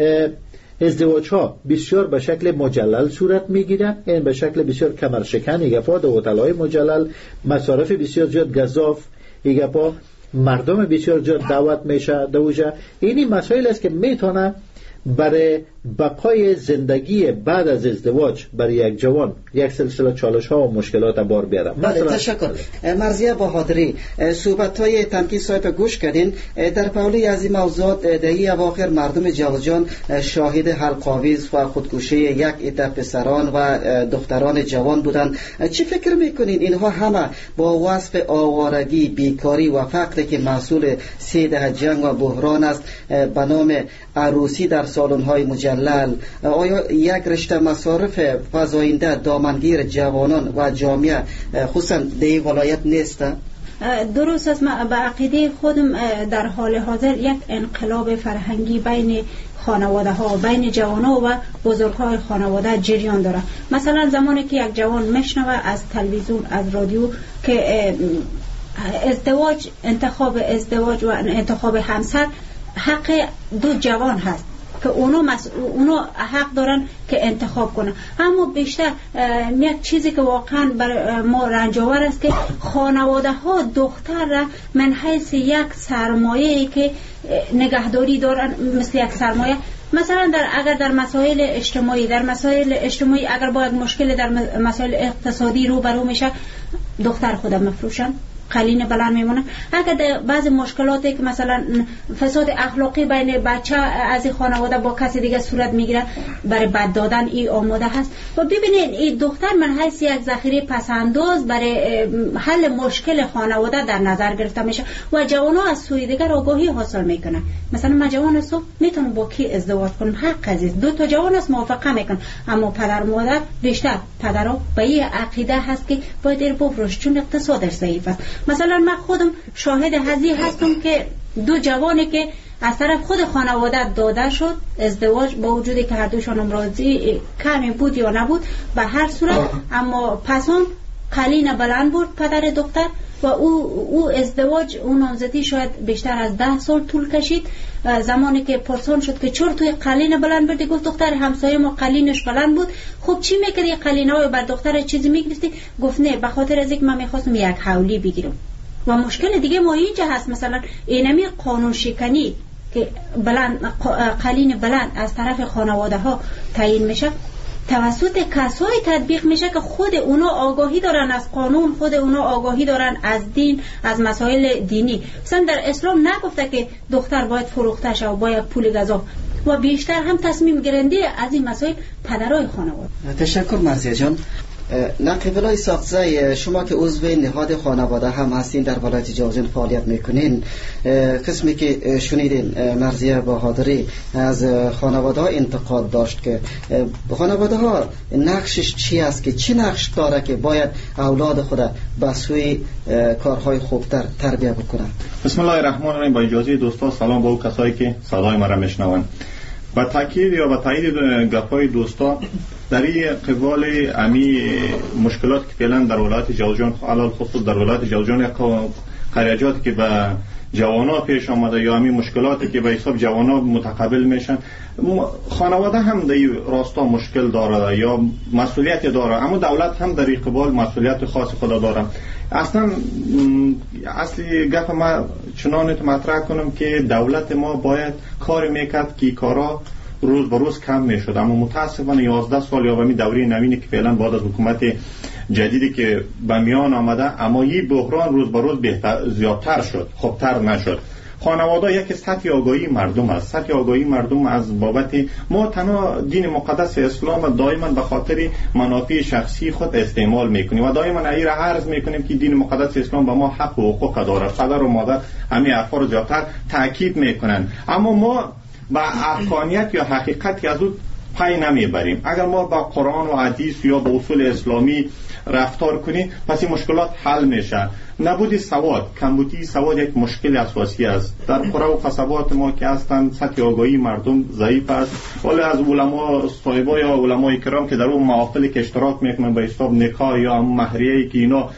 ازدواج ها بسیار به شکل مجلل صورت میگیرن، این به شکل بسیار کمرشکن ایگپا در هتل‌های مجلل، مصارف بسیار زیاد گزاف ایگپا، مردم بسیار زیاد دعوت میشه دوجه. اینی مسائل است که میتونه برای بقای زندگی بعد از ازدواج برای یک جوان یک سلسله چالش ها و مشکلات بار بیاره. بله تشکر. مرزیه بهادری، صحبت های تمکین صاحب گوش کردین. در پولی از این موضوعات دهی اواخر مردم جوزجان شاهد حلق‌آویز و خودکشی یک عده پسران و دختران جوان بودند. چی فکر میکنین اینها همه با وصف آوارگی، بیکاری و فقر که محصول 3 دهه جنگ و بحران است به نام عروسی در سالن‌های مجلل، آیا یک رشته مصارف فزاینده دامنگیر جوانان و جامعه خصوصا در ولایت نیست؟ درست است. من به عقیده خودم در حال حاضر یک انقلاب فرهنگی بین خانواده ها، بین جوان ها و بزرگ های خانواده جریان داره. مثلا زمانی که یک جوان میشنوه از تلویزیون، از رادیو که انتخاب ازدواج و انتخاب همسر حق دو جوان هست، که اونا حق دارن که انتخاب کنن. اما بیشتر یک چیزی که واقعا بر ما رنجاور است که خانواده ها دختر را من حیث یک سرمایه‌ای که نگهداری دارن، مثل یک سرمایه، مثلا اگر در مسائل اجتماعی اگر با یک مشکل در مسائل اقتصادی روبرو میشه، دختر خودم مفروشن، قلین بلند میمونه. اگر در بعض مشکلاتی که مثلا فساد اخلاقی بین بچه از خانواده با کسی دیگه صورت میگیره، برای بد دادن ای آماده هست. و ببینید این دختر من حیث یک ذخیره پسنداز برای حل مشکل خانواده در نظر گرفته میشه و جوانا از سوی دیگر آگاهی حاصل میکنن. مثلا من جوان هستم میتونم با کی ازدواج کنم، حق عزیز، دو تا جوان است موافقه میکنن، اما پدر مادر بیشتر پدرها به این عقیده هست که باید ایر بفروش چون اقتصادش ضعیف است. مثلا من خودم شاهد هزی هستم که دو جوانی که از طرف خود خانواده داده شد ازدواج، با وجودی که هر دوشان امراضی کمی بود یا نبود به هر صورت، اما پسون قلین بلند بود پدر دختر و او ازدواج، اون نامزدی شاید بیشتر از 10 سال طول کشید. زمانی که پرسان شد که چرا توی قلین بلند بردی، گفت دختر همسایه ما قلینش بلند بود. خب چی میکردی قلینای بر دختر چیزی میگرفتی؟ گفت نه، به خاطر از اینکه من میخواستم یک حولی بگیرم. و مشکل دیگه ما اینجا هست، مثلا اینمی قانون شکنی که قلین بلند از طرف خانواده ها تعیین میشه، توسط کسایی تطبیق میشه که خود اونا آگاهی دارن از قانون، خود اونا آگاهی دارن از دین، از مسائل دینی. مثلا در اسلام نگفته که دختر باید فروخته شه و باید پول غذا، و بیشتر هم تصمیم گیرنده از این مسائل پدرای خانواده. تشکر مرزیه جان. نقیب الله ساقزی، شما که عضو نهاد خانواده هم هستین، در ولایت جوزجان فعالیت میکنین، قسمی که شنیدین مرزیه بهادری از خانواده ها انتقاد داشت که خانواده ها نقشش چی است، که چی نقش داره که باید اولاد خود به سوی کارهای خوبتر تربیت بکنن؟ بسم الله الرحمن الرحیم. با اجازه دوستا سلام با کسایی که صدای ما را میشنوند. با تاکید یا با تایید گپای دوستا در این قبال امی مشکلات که فعلا در ولایت جوزجان، علل خصوص در ولایت جوزجان، یک قریجاتی که به جوانا پیش آمده یا امی مشکلاتی که به حساب جوانا متقبل میشن، خانواده هم در این راستا مشکل داره یا مسئولیت داره، اما دولت هم در این قبال مسئولیت خاص خود داره. اصلا اصلی گپ ما چنان مطرح کنم که دولت ما باید کار میکرد که کارا روز به روز کم میشد، اما متاسفانه 11 سال یا همین دوره نوینی که فعلا بعد از حکومت جدیدی که به میان آمده، اما این بحران روز به روز زیادتر شد، خوبتر نشد. خانواده یک سطح آگاهی مردم است. سطح آگاهی مردم از بابت ما تنها دین مقدس اسلام دائما به خاطر منافع شخصی خود استعمال میکنیم و دائما این را عرض میکنیم که دین مقدس اسلام به ما حق و حقوق داره. پدر و مادر همین حرفا رو زیادتر تاکید میکنن، اما ما با حقانیت یا حقیقتی از اون پی نمیبریم. اگر ما با قرآن و حدیث یا با اصول اسلامی رفتار کنیم، پس این مشکلات حل میشه. نبودی سواد، کمبودی سواد یک مشکل اساسی است. در قرى و قصبات ما که هستند سطح آگاهی مردم ضعیف است، ولی از علما صاحبای یا علمای کرام که در اون محافلی که اشتراک میکنن به حساب نکاح یا مهریه‌ای که اینا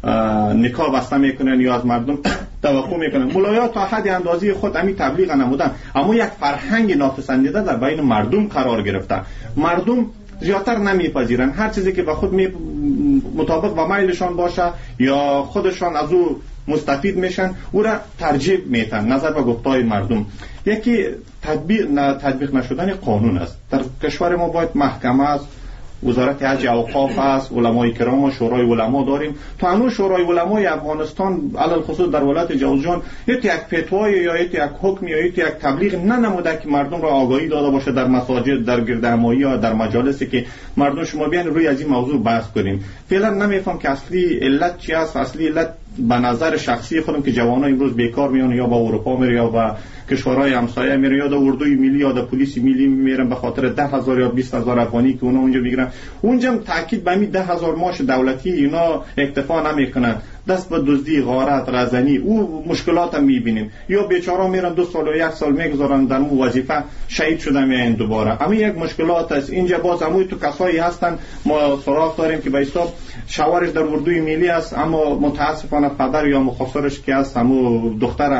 نکاح بسته میکنن یا از مردم توقع میکنن، ملایات تا حد اندازی خود امی تبلیغ نمودن، اما یک فرهنگ ناپسندیده در بین مردم قرار گرفته. مردم زیادتر نمیپذیرن هر چیزی که به خود مطابق با میلشان باشه یا خودشان از او مستفید میشن او را ترجیح میتن نظر به گفتای مردم. یکی تطبیق نشدن قانون است. در کشور ما باید محکمه است، وزارت حج اوقاف است، علمای کرام و شورای علما داریم. تا هنوز شورای علمای افغانستان علل خصوص در ولایت جوزجان یک فتوای یا یک حکم یا یک تبلیغ ننموده که مردم را آگاهی داده باشه در مساجد، در گردهمایی یا در مجالسی که مردم شما بیان روی از این موضوع بحث کنیم. فعلا نمیفهم که اصلی علت چی است. اصلی علت به نظر شخصی خودم که جوانان امروز بیکار میان یا با اروپا میره یا با کشورهای همسایه میره یا در اردوی ملی یا در پلیس ملی میرن به خاطر 10,000 یا 20,000 افغانی که اونا اونجا میگیرن. اونجا هم تاکید به همین 10,000 معاش دولتی اینا اکتفا نمیکنن، دست به دزدی، غارت، رزنی او مشکلات هم میبینیم. یا بیچاره میرن 2 سال و 1 سال میگذارن در مو وظیفه شهید شدن میان دوباره. اما یک مشکلات است اینجا. باز همون تو کسایی هستن ما سراغ داریم که به حساب شوهرش در اردوی ملی است، اما متاسفانه پدر یا مخاصرش که است همون دختر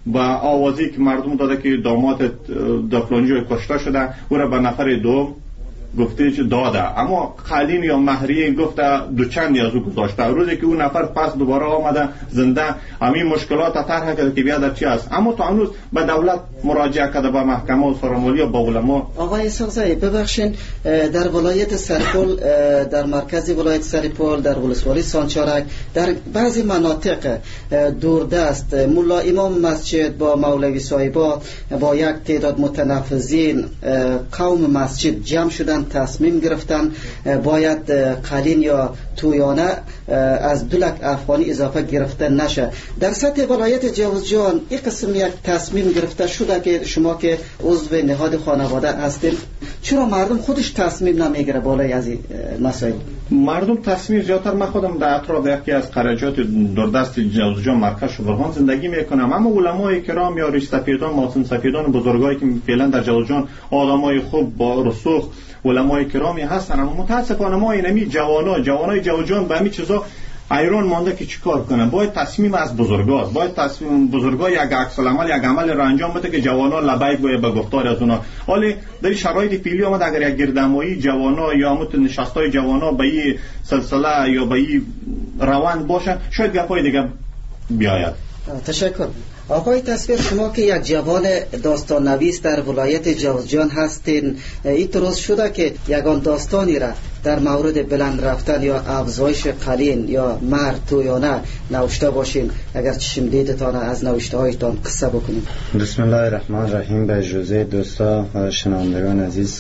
با آوازی که مردم داده که داماد در فلانجا کشته شده او را به نفر دوم گفته که داده، اما قالین یا مهریه گفته دوچندی از او گذاشته. روزی که اون نفر پس دوباره آمده زنده همین مشکلات طرح کرده که بیا در چی است، اما تا هنوز به دولت مراجعه کرده، به محکمه و سرمالی و با علما. آقای اسحاقزی ببخشین، در ولایت سرپل، در مرکز ولایت سرپل، در ولسوالی سانچارک، در بعضی مناطق دوردست ملا امام مسجد با مولوی صاحبا با یک تعداد متنفذین قوم مسجد جمع شدن، تصمیم گرفتن باید قالین یا تویانه از 2 لک افغانی اضافه گرفته نشه. در سطح ولایت جوزجان این قسم یک تصمیم گرفته شده که شما که عضو نهاد خانواده هستین، چرا مردم خودش تصمیم نمیگیره بالای از این مسائل؟ مردم تصمیم زیادتر، من خودم در اطراف یکی از قریات دوردست جوزجان مرکز شبرهان زندگی میکنم، اما علمای کرام یا ریش سفیدان، محسن سفیدان، بزرگایی که فعلا در جوزجان آدمای خوب با رسوخ علمای کرامی هستن، اما متاسفانه ما اینمی جوانای جوزجان به همین چیزا ایران مانده که چیکار کنن. باید تصمیم از بزرگاست، باید تصمیم بزرگا یک عکس العمل، یک عمل را انجام بده که جوانا لبیک باید به گفتار از اونا. حالا در شرایط فعلی آمد اگر یک گردمایی جوانا یا همون نشستای جوانا به این سلسله یا به این روند باشه، شاید گپای دیگه بیاید. تشکر. آقای تصویر، شما که یک جوان داستان نویس در ولایت جوزجان هستین، این درست شده که یگان داستانی را در مورد بلند رفتن یا افزایش قالین یا مرد تویانه نوشته باشین؟ اگر چشم دیدتان از نوشته هایتان قصه بکنید. بسم الله الرحمن الرحیم. به جوزه دوستا و شنوندگان عزیز،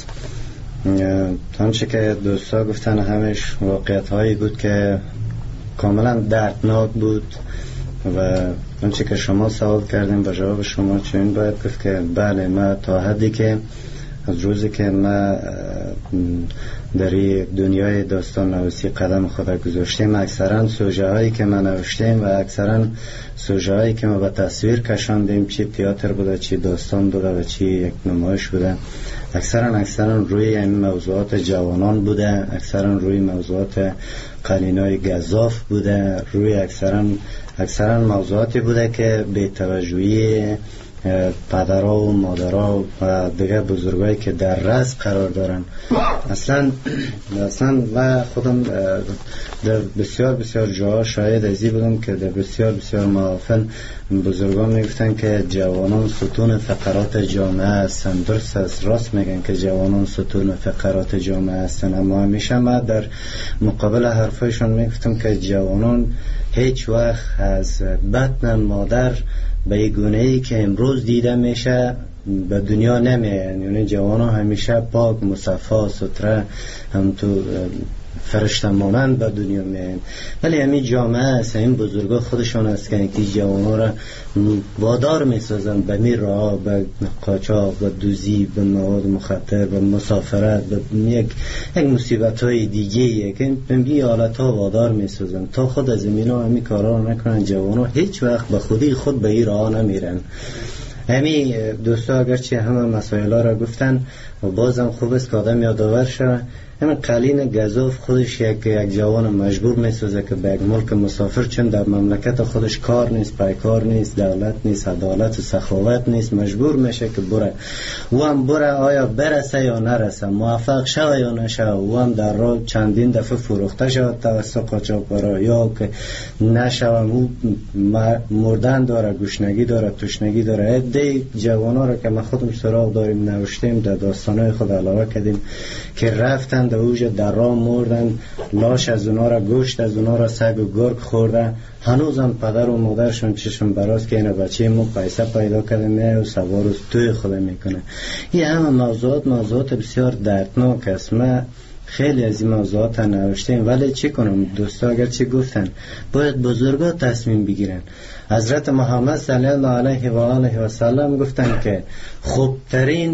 آنچه که دوستا گفتن همش واقعیت هایی بود که کاملا دردناک بود و آنچه که شما سوال کردیم به جواب شما چنین باید گفت که بله، ما تا حدی که از روزی که ما در دنیای داستان نویسی قدم خود گذاشتیم، اکثرا سوژه هایی که ما نوشتیم و اکثرا سوژه هایی که ما به تصویر کشاندیم، چی تئاتر بوده، چی داستان بوده و چی یک نمایش بوده، اکثرا روی این موضوعات جوانان بوده، اکثرا روی موضوعات قالینای گزاف بوده، روی اکثرا موضوعاتی بوده که به توجهی پدرها و مادرها و دیگه بزرگایی که در رأس قرار دارن. اصلا و خودم در بسیار جاها شاهد ازی بودم که در بسیار محافل بزرگان میگفتن که جوانان ستون فقرات جامعه هستن. درست است، راست میگن که جوانان ستون فقرات جامعه هستن، اما همیشه ما در مقابل حرفایشون میگفتم که جوانان هیچ وقت از بطن مادر به این گونه‌ای که امروز دیده میشه به دنیا نمیاین. یعنی جوانان همیشه پاک، مصفا، ستره، هم تو فرشته مانند به دنیا میاین. ولی همین جامعه است، این بزرگا خودشون است که جوانان را وادار میسازن به می راه، به قاچاق، به دوزی، به مواد مخدر، به مسافرت، به یک مصیبت های دیگه که به این حالت ها وادار میسازن تا خود از زمین ها همین کارا رو نکنن. جوانان هیچ وقت به خودی خود به این راه نمیرن. همین دوستا اگرچه همه مسائل ها را گفتن و بازم خوب است که آدم یادآور شود. همین قالین گزاف خودش یک جوان مجبور میسازه که به یک ملک مسافر، چون در مملکت خودش کار نیست، پیکار نیست، دولت نیست، عدالت و سخاوت نیست، مجبور میشه که بره. او هم بره، آیا برسه یا نرسه، موفق شوه یا نشه، او هم در راه چندین دفعه فروخته شود توسط قاچاقبرا یا که نشه، او مردن داره، گشنگی داره، تشنگی داره. عده جوانا را که ما خودم سراغ داریم، نوشتیم، در داستانهای خود علاوه کردیم که رفتن در اوج در راه مردن، لاش از اونا را، گوشت از اونا را سگ و گرگ خورده. هنوزم پدر و مادرشون چشم براست که این بچه ما پیسه پیدا کرده میه و سوار و توی خود میکنه. این همه موضوعات بسیار دردناک است. ما خیلی از این موضوعات نوشتیم، ولی چی کنم دوستا، اگر چی گفتن باید بزرگا تصمیم بگیرن. حضرت محمد صلی الله علیه و آله و سلم گفتن که خوبترین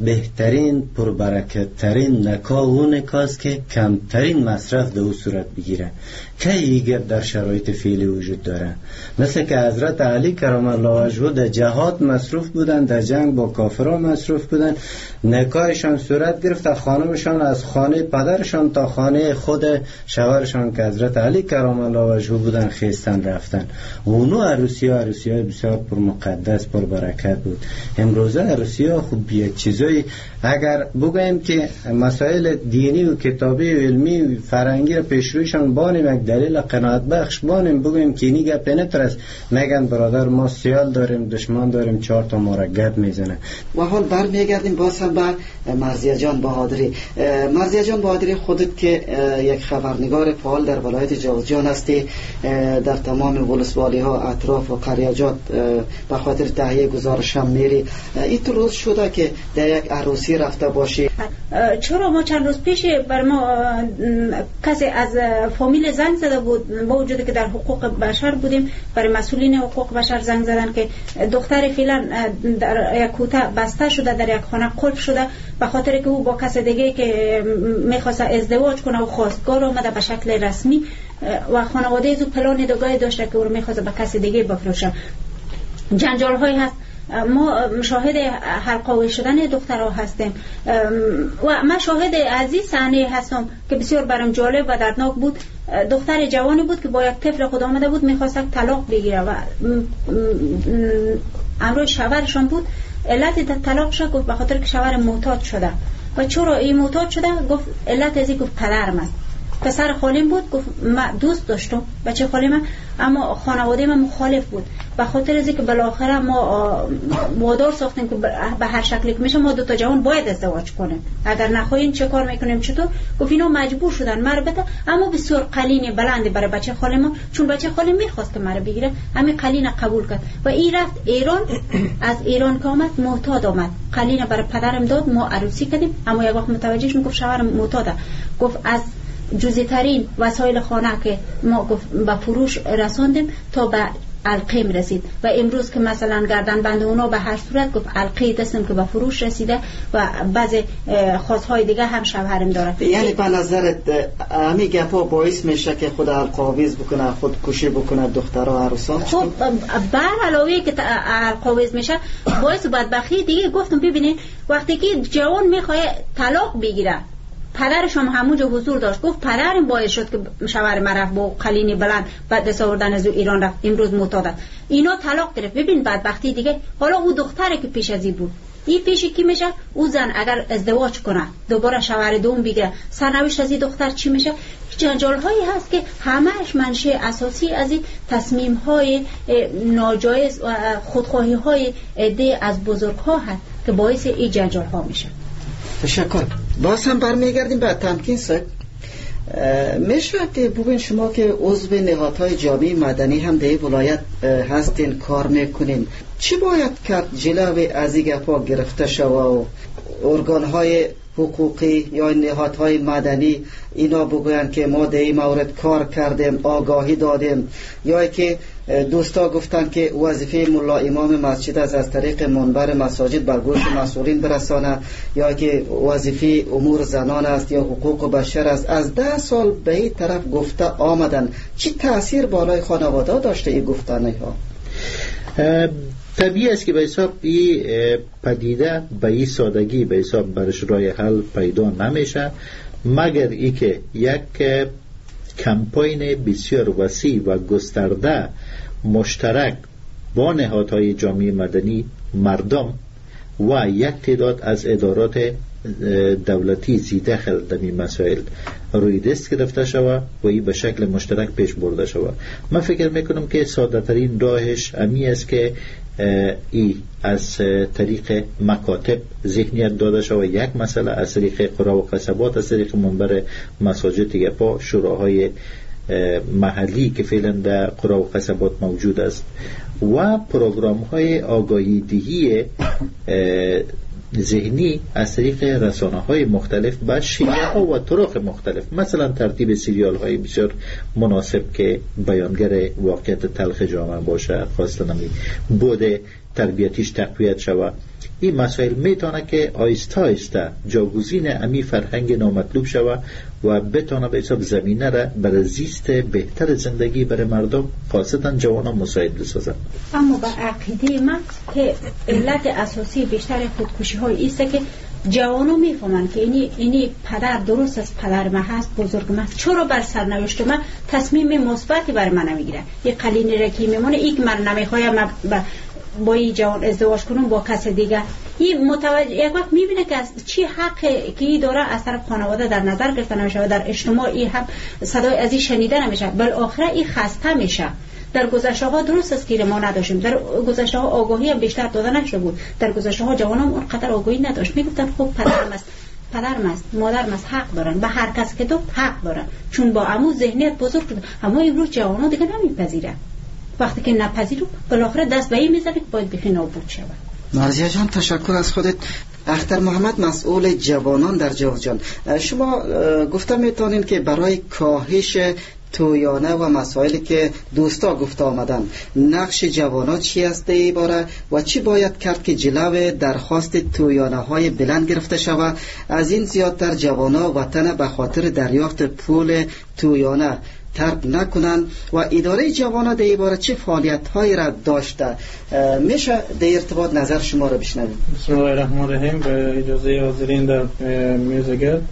بهترین پربرکت ترین نکاح و نکاست که کمترین مصرف در او صورت بگیره که ایگر در شرایط فعلی وجود داره. مثل که حضرت علی کرام الله وجهه در جهاد مصروف بودن، در جنگ با کافران مصروف بودن، نکاحشان صورت گرفت، خانمشان از خانه پدرشان تا خانه خود شوهرشان که حضرت علی کرام الله وجهه بودن خیستن رفتن. اونو عروسی‌ها بسیار پر مقدس پر برکت بود. امروزه عروسی‌ها خوب یک چیزایی اگر بگویم که مسائل دینی و کتابی و علمی و فرنگی را پیشرویشان بانیم، یک دلیل قناعت بخش بانیم، بگویم که اینی گپ نترست، میگن برادر ما سیال داریم، دشمن داریم، 4 تا ما را گپ میزنه. و حال برمیگردیم باز هم به مرزیه جان بهادری. مرزیه جان بهادری، خودت که یک خبرنگار فعال در ولایت جوزجان هستی، در تمام ولسوالی ها اطراف و قریاجات به خاطر تهیه گزارش هم میری، این تو روز شده که در یک عروسی رفته باشی؟ چرا ما چند روز پیش بر ما کسی از فامیل زنگ زده بود، با وجودی که در حقوق بشر بودیم، برای مسئولین حقوق بشر زنگ زدن که دختر فعلا در یک کوته بسته شده، در یک خانه قلب شده، به خاطر که او با کسی دیگه که میخواست ازدواج کنه و خواستگار آمده به شکل رسمی و خانواده از او پلان دگاهی داشته که او رو میخواست به کسی دیگه بفروشه. جنجال های هست. ما شاهد حلقاوی شدن دخترها هستیم و من شاهد از این صحنه هستم که بسیار برام جالب و دردناک بود. دختر جوانی بود که با یک طفل خود آمده بود، میخواست طلاق بگیره و امروز شوهرشان بود. علت طلاق شد گفت به خاطر که شوهر معتاد شده. و چرا این معتاد شده؟ گفت علت ازی گفت پدرم است. پسر خالیم بود، گفت من دوست داشتم بچه خالیم، اما خانواده من مخالف بود. به خاطر از اینکه بالاخره ما وادار ساختیم که به هر شکلی که میشه ما 2 تا جوان باید ازدواج کنیم، اگر نخواهیم چه کار میکنیم چطور؟ گفت اینا مجبور شدن مرا بده، اما بسیار قلین بلندی برای بچه خالیم، چون بچه خالیم میخواست که مرا بگیره، همین قلین قبول کرد و این رفت ایران. از ایران که آمد معتاد آمد، قلین برای پدرم داد، ما عروسی کردیم، اما یک وقت متوجه شدم گفت شوهرم معتاده. گفت از جزئی ترین وسایل خانه که ما به فروش رساندیم تا به علقه رسید و امروز که مثلا گردن بند اونا به هر صورت گفت علقه دستم که به فروش رسیده و بعضی خواستهای دیگه هم شوهرم داره. یعنی به نظرت همین گپا باعث میشه که خود علقاویز بکنه، خود کشی بکنه دخترها عروسان؟ خب بر علاوه که علقاویز میشه باعث بدبختی دیگه. گفتم ببینید وقتی که جوان میخواد طلاق بگیره، پدرش هم همونجا حضور داشت، گفت پدرم باعث شد که شوهر من رفت با قلینی بلند بعد دست آوردن از ایران رفت، امروز معتاد است. اینا طلاق گرفت. ببین بدبختی دیگه. حالا او دختره که پیش از این بود، این پیش کی میشه؟ او زن اگر ازدواج کنه دوباره شوهر دوم بگیره، سرنوشت از این دختر چی میشه؟ جنجال هایی هست که همهش منشأ اساسی از این تصمیم های ناجایز و خودخواهی های عده از بزرگ ها هست که باعث این جنجال ها میشه. تشکر. باز هم برمیگردیم به تمکین صاحب. میشه که بگوین شما که عضو نهادهای جامعه مدنی هم در ولایت هستین، کار میکنین، چی باید کرد جلوی از این گپا گرفته شوه و ارگانهای حقوقی یا نهادهای مدنی اینا بگوین که ما در این مورد کار کردیم، آگاهی دادیم، یا که دوستا گفتن که وظیفه ملا امام مسجد از طریق منبر مساجد بر گوش مسئولین برسانه، یا که وظیفه امور زنان است یا حقوق بشر است. از 10 سال به این طرف گفته آمدن، چی تأثیر بالای خانواده داشته این گفتنه ها؟ طبیعی است که به حساب این پدیده به این سادگی به حساب برش راه حل پیدا نمیشه، مگر ای که یک کمپاین بسیار وسیع و گسترده مشترک با نهادهای جامعه مدنی، مردم و یک تعداد از ادارات دولتی زیده خل دمی مسائل روی دست گرفته شود و این به شکل مشترک پیش برده شود. من فکر میکنم که ساده ترین راهش امی است که ای از طریق مکاتب ذهنیت داده شود، یک مسئله از طریق قرا و قصبات، از طریق منبر مساجد دیگه با شوراهای محلی که فعلا در قرا و قصبات موجود است و پروگرام های آگاهی دهی ذهنی از طریق رسانه های مختلف با شیوه ها و طرق مختلف، مثلا ترتیب سریال های بسیار مناسب که بیانگر واقعیت تلخ جامعه باشه، خواستن بود تربیتیش تقویت شود. این مسائل میتونه که آیسته آیسته جاگزین امی فرهنگ نامطلوب شود و بتونه به حساب زمینه را برای زیست بهتر زندگی برای مردم خاصتا جوانان مساعد بسازد. اما با عقیده من که علت اساسی بیشتر خودکشی های است که جوانو میفهمن که اینی پدر درست از پدر من هست، بزرگ من، چرا بر سرنوشت من تصمیم مثبتی بر من نمیگیره؟ یک قلینی را که میمونه یک من نمیخوایم با این جوان ازدواج کنم با کس دیگه. این متوجه یک وقت میبینه که چی حقی که این داره از طرف خانواده در نظر گرفته نمیشه و در اجتماع این هم صدای از این شنیده نمیشه، بالاخره این خسته میشه. در گذشته ها درست است که ما نداشتیم، در گذشته ها آگاهی هم بیشتر داده نشده بود، در گذشته ها جوانان اونقدر آگاهی نداشت، میگفتن خب پدرم است مادرم است حق دارن، به هر کس که تو حق دارن، چون با عمو ذهنیت بزرگ شده. اما امروز جوانان دیگه نمیپذیرن. وقتی که نپذیرو بالاخره دست به این میزنه که باید بخی نابود شود. مرزیه جان تشکر از خودت. اختر محمد مسئول جوانان در جوزجان، شما گفته میتونین که برای کاهش تویانه و مسائلی که دوستا گفته آمدن نقش جوانا چی است در باره و چی باید کرد که جلو درخواست تویانه های بلند گرفته شود؟ از این زیادتر جوانا وطن به خاطر دریافت پول تویانه ترک نکنن و اداره جوانا در این باره چه فعالیت هایی را داشته؟ میشه در ارتباط نظر شما را بشنویم؟ بسم الله الرحمن الرحیم. به اجازه حاضرین در میزگرد،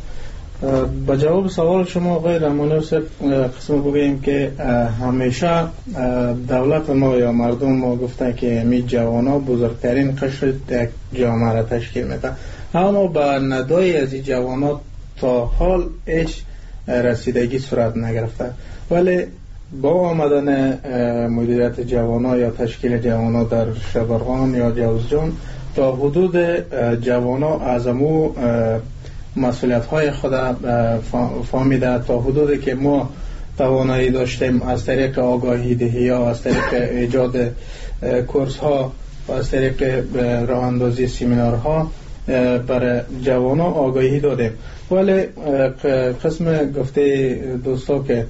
با جواب سوال شما آقای رحمانی یوسف قسم بگوییم که همیشه دولت ما یا مردم ما گفته که می جوانا بزرگترین قشر یک جامعه را تشکیل میده، اما با ندای از این جوانا تا حال هیچ رسیدگی صورت نگرفته. ولی با آمدن مدیریت جوانا یا تشکیل جوانا در شبرغان یا جوزجان تا حدود جوانا از امو مسئولیت های خود فهمیده، تا حدودی که ما توانایی داشتیم از طریق آگاهی دهی ها، از طریق ایجاد کورس ها و از طریق راه اندازی سیمینار ها برای جوانان آگاهی دادیم. ولی قسم گفته دوستا که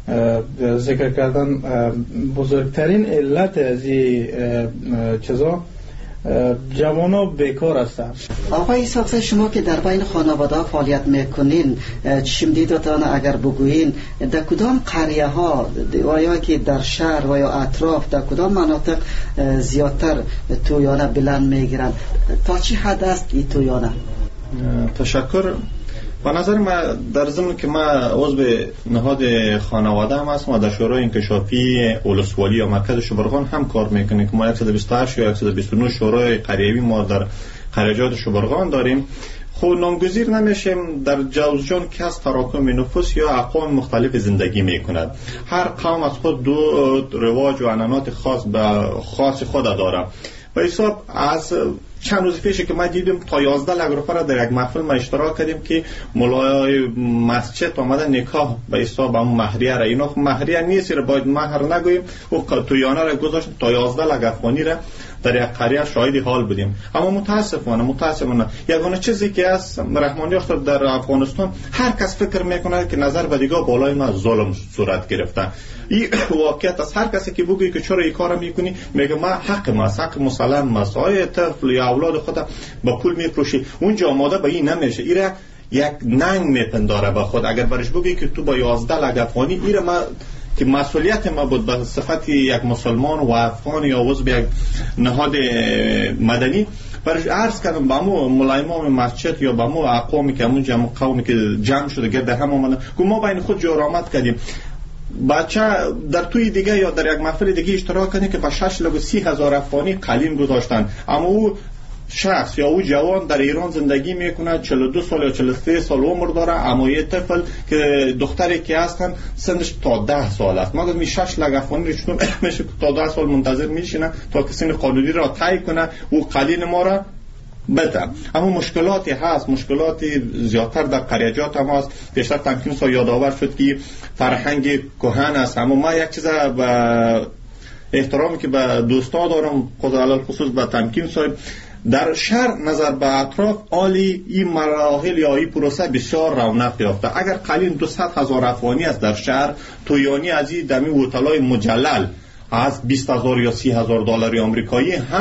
ذکر کردن بزرگترین علت از این چیزا جوانا بیکار هستند. آقای ساخته، شما که در بین خانواده فعالیت میکنین، چشم دیدتان اگر بگویین در کدام قریه ها و یا که در شهر و یا اطراف در کدام مناطق زیادتر تویانه بلند میگیرن؟ تا چی حد است این تویانه؟ تشکر. به نظر من در ضمن که من عضو نهاد خانواده هم هستم و در شورای انکشافی ولسوالی یا مرکز شبرغان هم کار میکنیم که ما 128 یا 129 شورای قریوی ما در قریجات شبرغان داریم. خب نامگذیر نمیشیم در جوزجان که از تراکم نفوس یا اقوام مختلف زندگی میکند. هر قوم از خود دو رواج و عنعنات خاص خود داره. به حساب از چند روز پیش که ما دیدیم تا 11 لک روپیه را در یک محفل ما اشتراک کردیم که مولای مسجد آمدن نکاح به حساب هم مهریه را، اینا مهریه نیست را باید مهر نگوییم و تویانه را گذاشتیم تا 11 لک افغانی را در یک قریه شاهد حال بودیم. اما متاسفانه یگانه چیزی که از رحمانی اختر در افغانستان هر کس فکر میکنه که نظر به دیگه بالای ما ظلم صورت گرفته. این واقعیت از هر کسی که بگویی که چرا این کارو میکنی میگه ما حق مسلم مسای طفل یا اولاد خود با پول میفروشی، اونجا آماده به این نمیشه، ایره یک ننگ میپنداره به خود. اگر برش بگی که تو با 11 لک افغانی، ایره ما که مسئولیت ما بود به صفت یک مسلمان و افغان یا عضو یک نهاد مدنی برش عرض کردم به همون ملایمان مسجد یا به همون اقوامی که همون قومی که جمع شده گرد هم آمدن که ما بین خود جرأت کردیم بچه در توی دیگه یا در یک محفل دیگه اشتراک کردیم که با 630,000 افغانی قلیم گذاشتن. اما او شخص یا او جوان در ایران زندگی میکنه، 42 سال یا 43 سال عمر داره، اما یه طفل که دختری که هستن سنش تا 10 سال است. ما گفتیم 6 لک افغانی رو چطور میشه تا 10 سال منتظر میشینه تا که سن قانونی را طی کنه او قلین ما را بده. اما مشکلاتی هست، مشکلاتی زیادتر در قریجات هم هست. بیشتر تمکین سا یادآور شد که فرهنگ کهن است. اما ما یک چیز به احترامی که به دوستا دارم خود علل خصوص به تمکین صاحب، در شهر نظر به اطراف عالی این مراحل یا این پروسه بسیار رونق یافته. اگر قلیل 200,000 افغانی است در شهر، تویانی از این دمی هتل‌های مجلل از 20,000 یا 30,000 دلار آمریکایی هم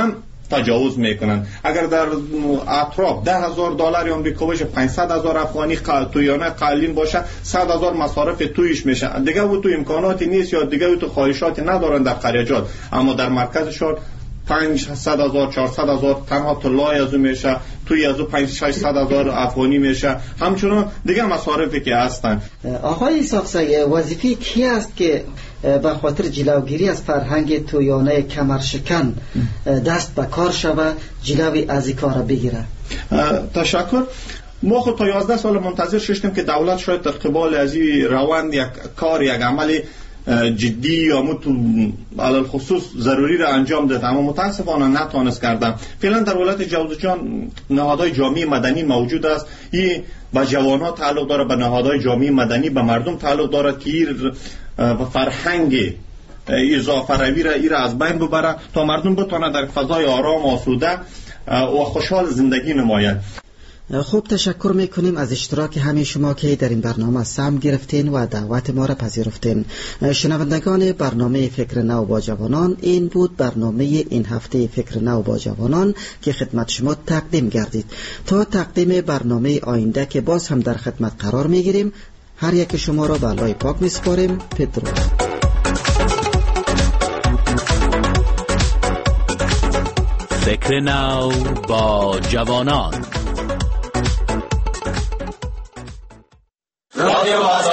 تجاوز میکنند. اگر در اطراف $10,000 آمریکا باشه، 500,000 افغانی تویانه قالین باشه، 100,000 مصارف تویش میشه. دیگه او تو امکاناتی نیست یا دیگه او تو خواهشاتی ندارن در خریجات، اما در مرکز شهر 500,000 400,000 تنها طلای از اون میشه، توی از اون 500,000 افغانی میشه، همچنان دیگه مصارفی که هستن. آقای اسحاقزی، وظیفه کی است که به خاطر جلوگیری از فرهنگ تویانه کمرشکن دست به کار شود، جلوی از این کار بگیره؟ تشکر. ما خود تا 11 سال منتظر شدیم که دولت شاید در قبال از این روند یک کار، یک عمل جدی یا علل خصوص ضروری را انجام داد، اما متاسفانه نتوانست کردم. فعلا در ولایت جوزجان نهادهای جامعه مدنی موجود است. این به جوانان تعلق داره، به نهادهای جامعه مدنی، به مردم تعلق داره که به فرهنگ اضافه روی را از بین ببره تا مردم بتوانند در فضای آرام آسوده و خوشحال زندگی نمایند. خوب، تشکر میکنیم از اشتراک همه شما که در این برنامه سهم گرفتین و دعوت ما را پذیرفتین. شنوندگان برنامه فکر نو با جوانان، این بود برنامه این هفته فکر نو با جوانان که خدمت شما تقدیم گردید. تا تقدیم برنامه آینده که باز هم در خدمت قرار میگیریم، هر یک شما را به الله پاک میسپاریم. پدرو. فکر نو با جوانان. رادیو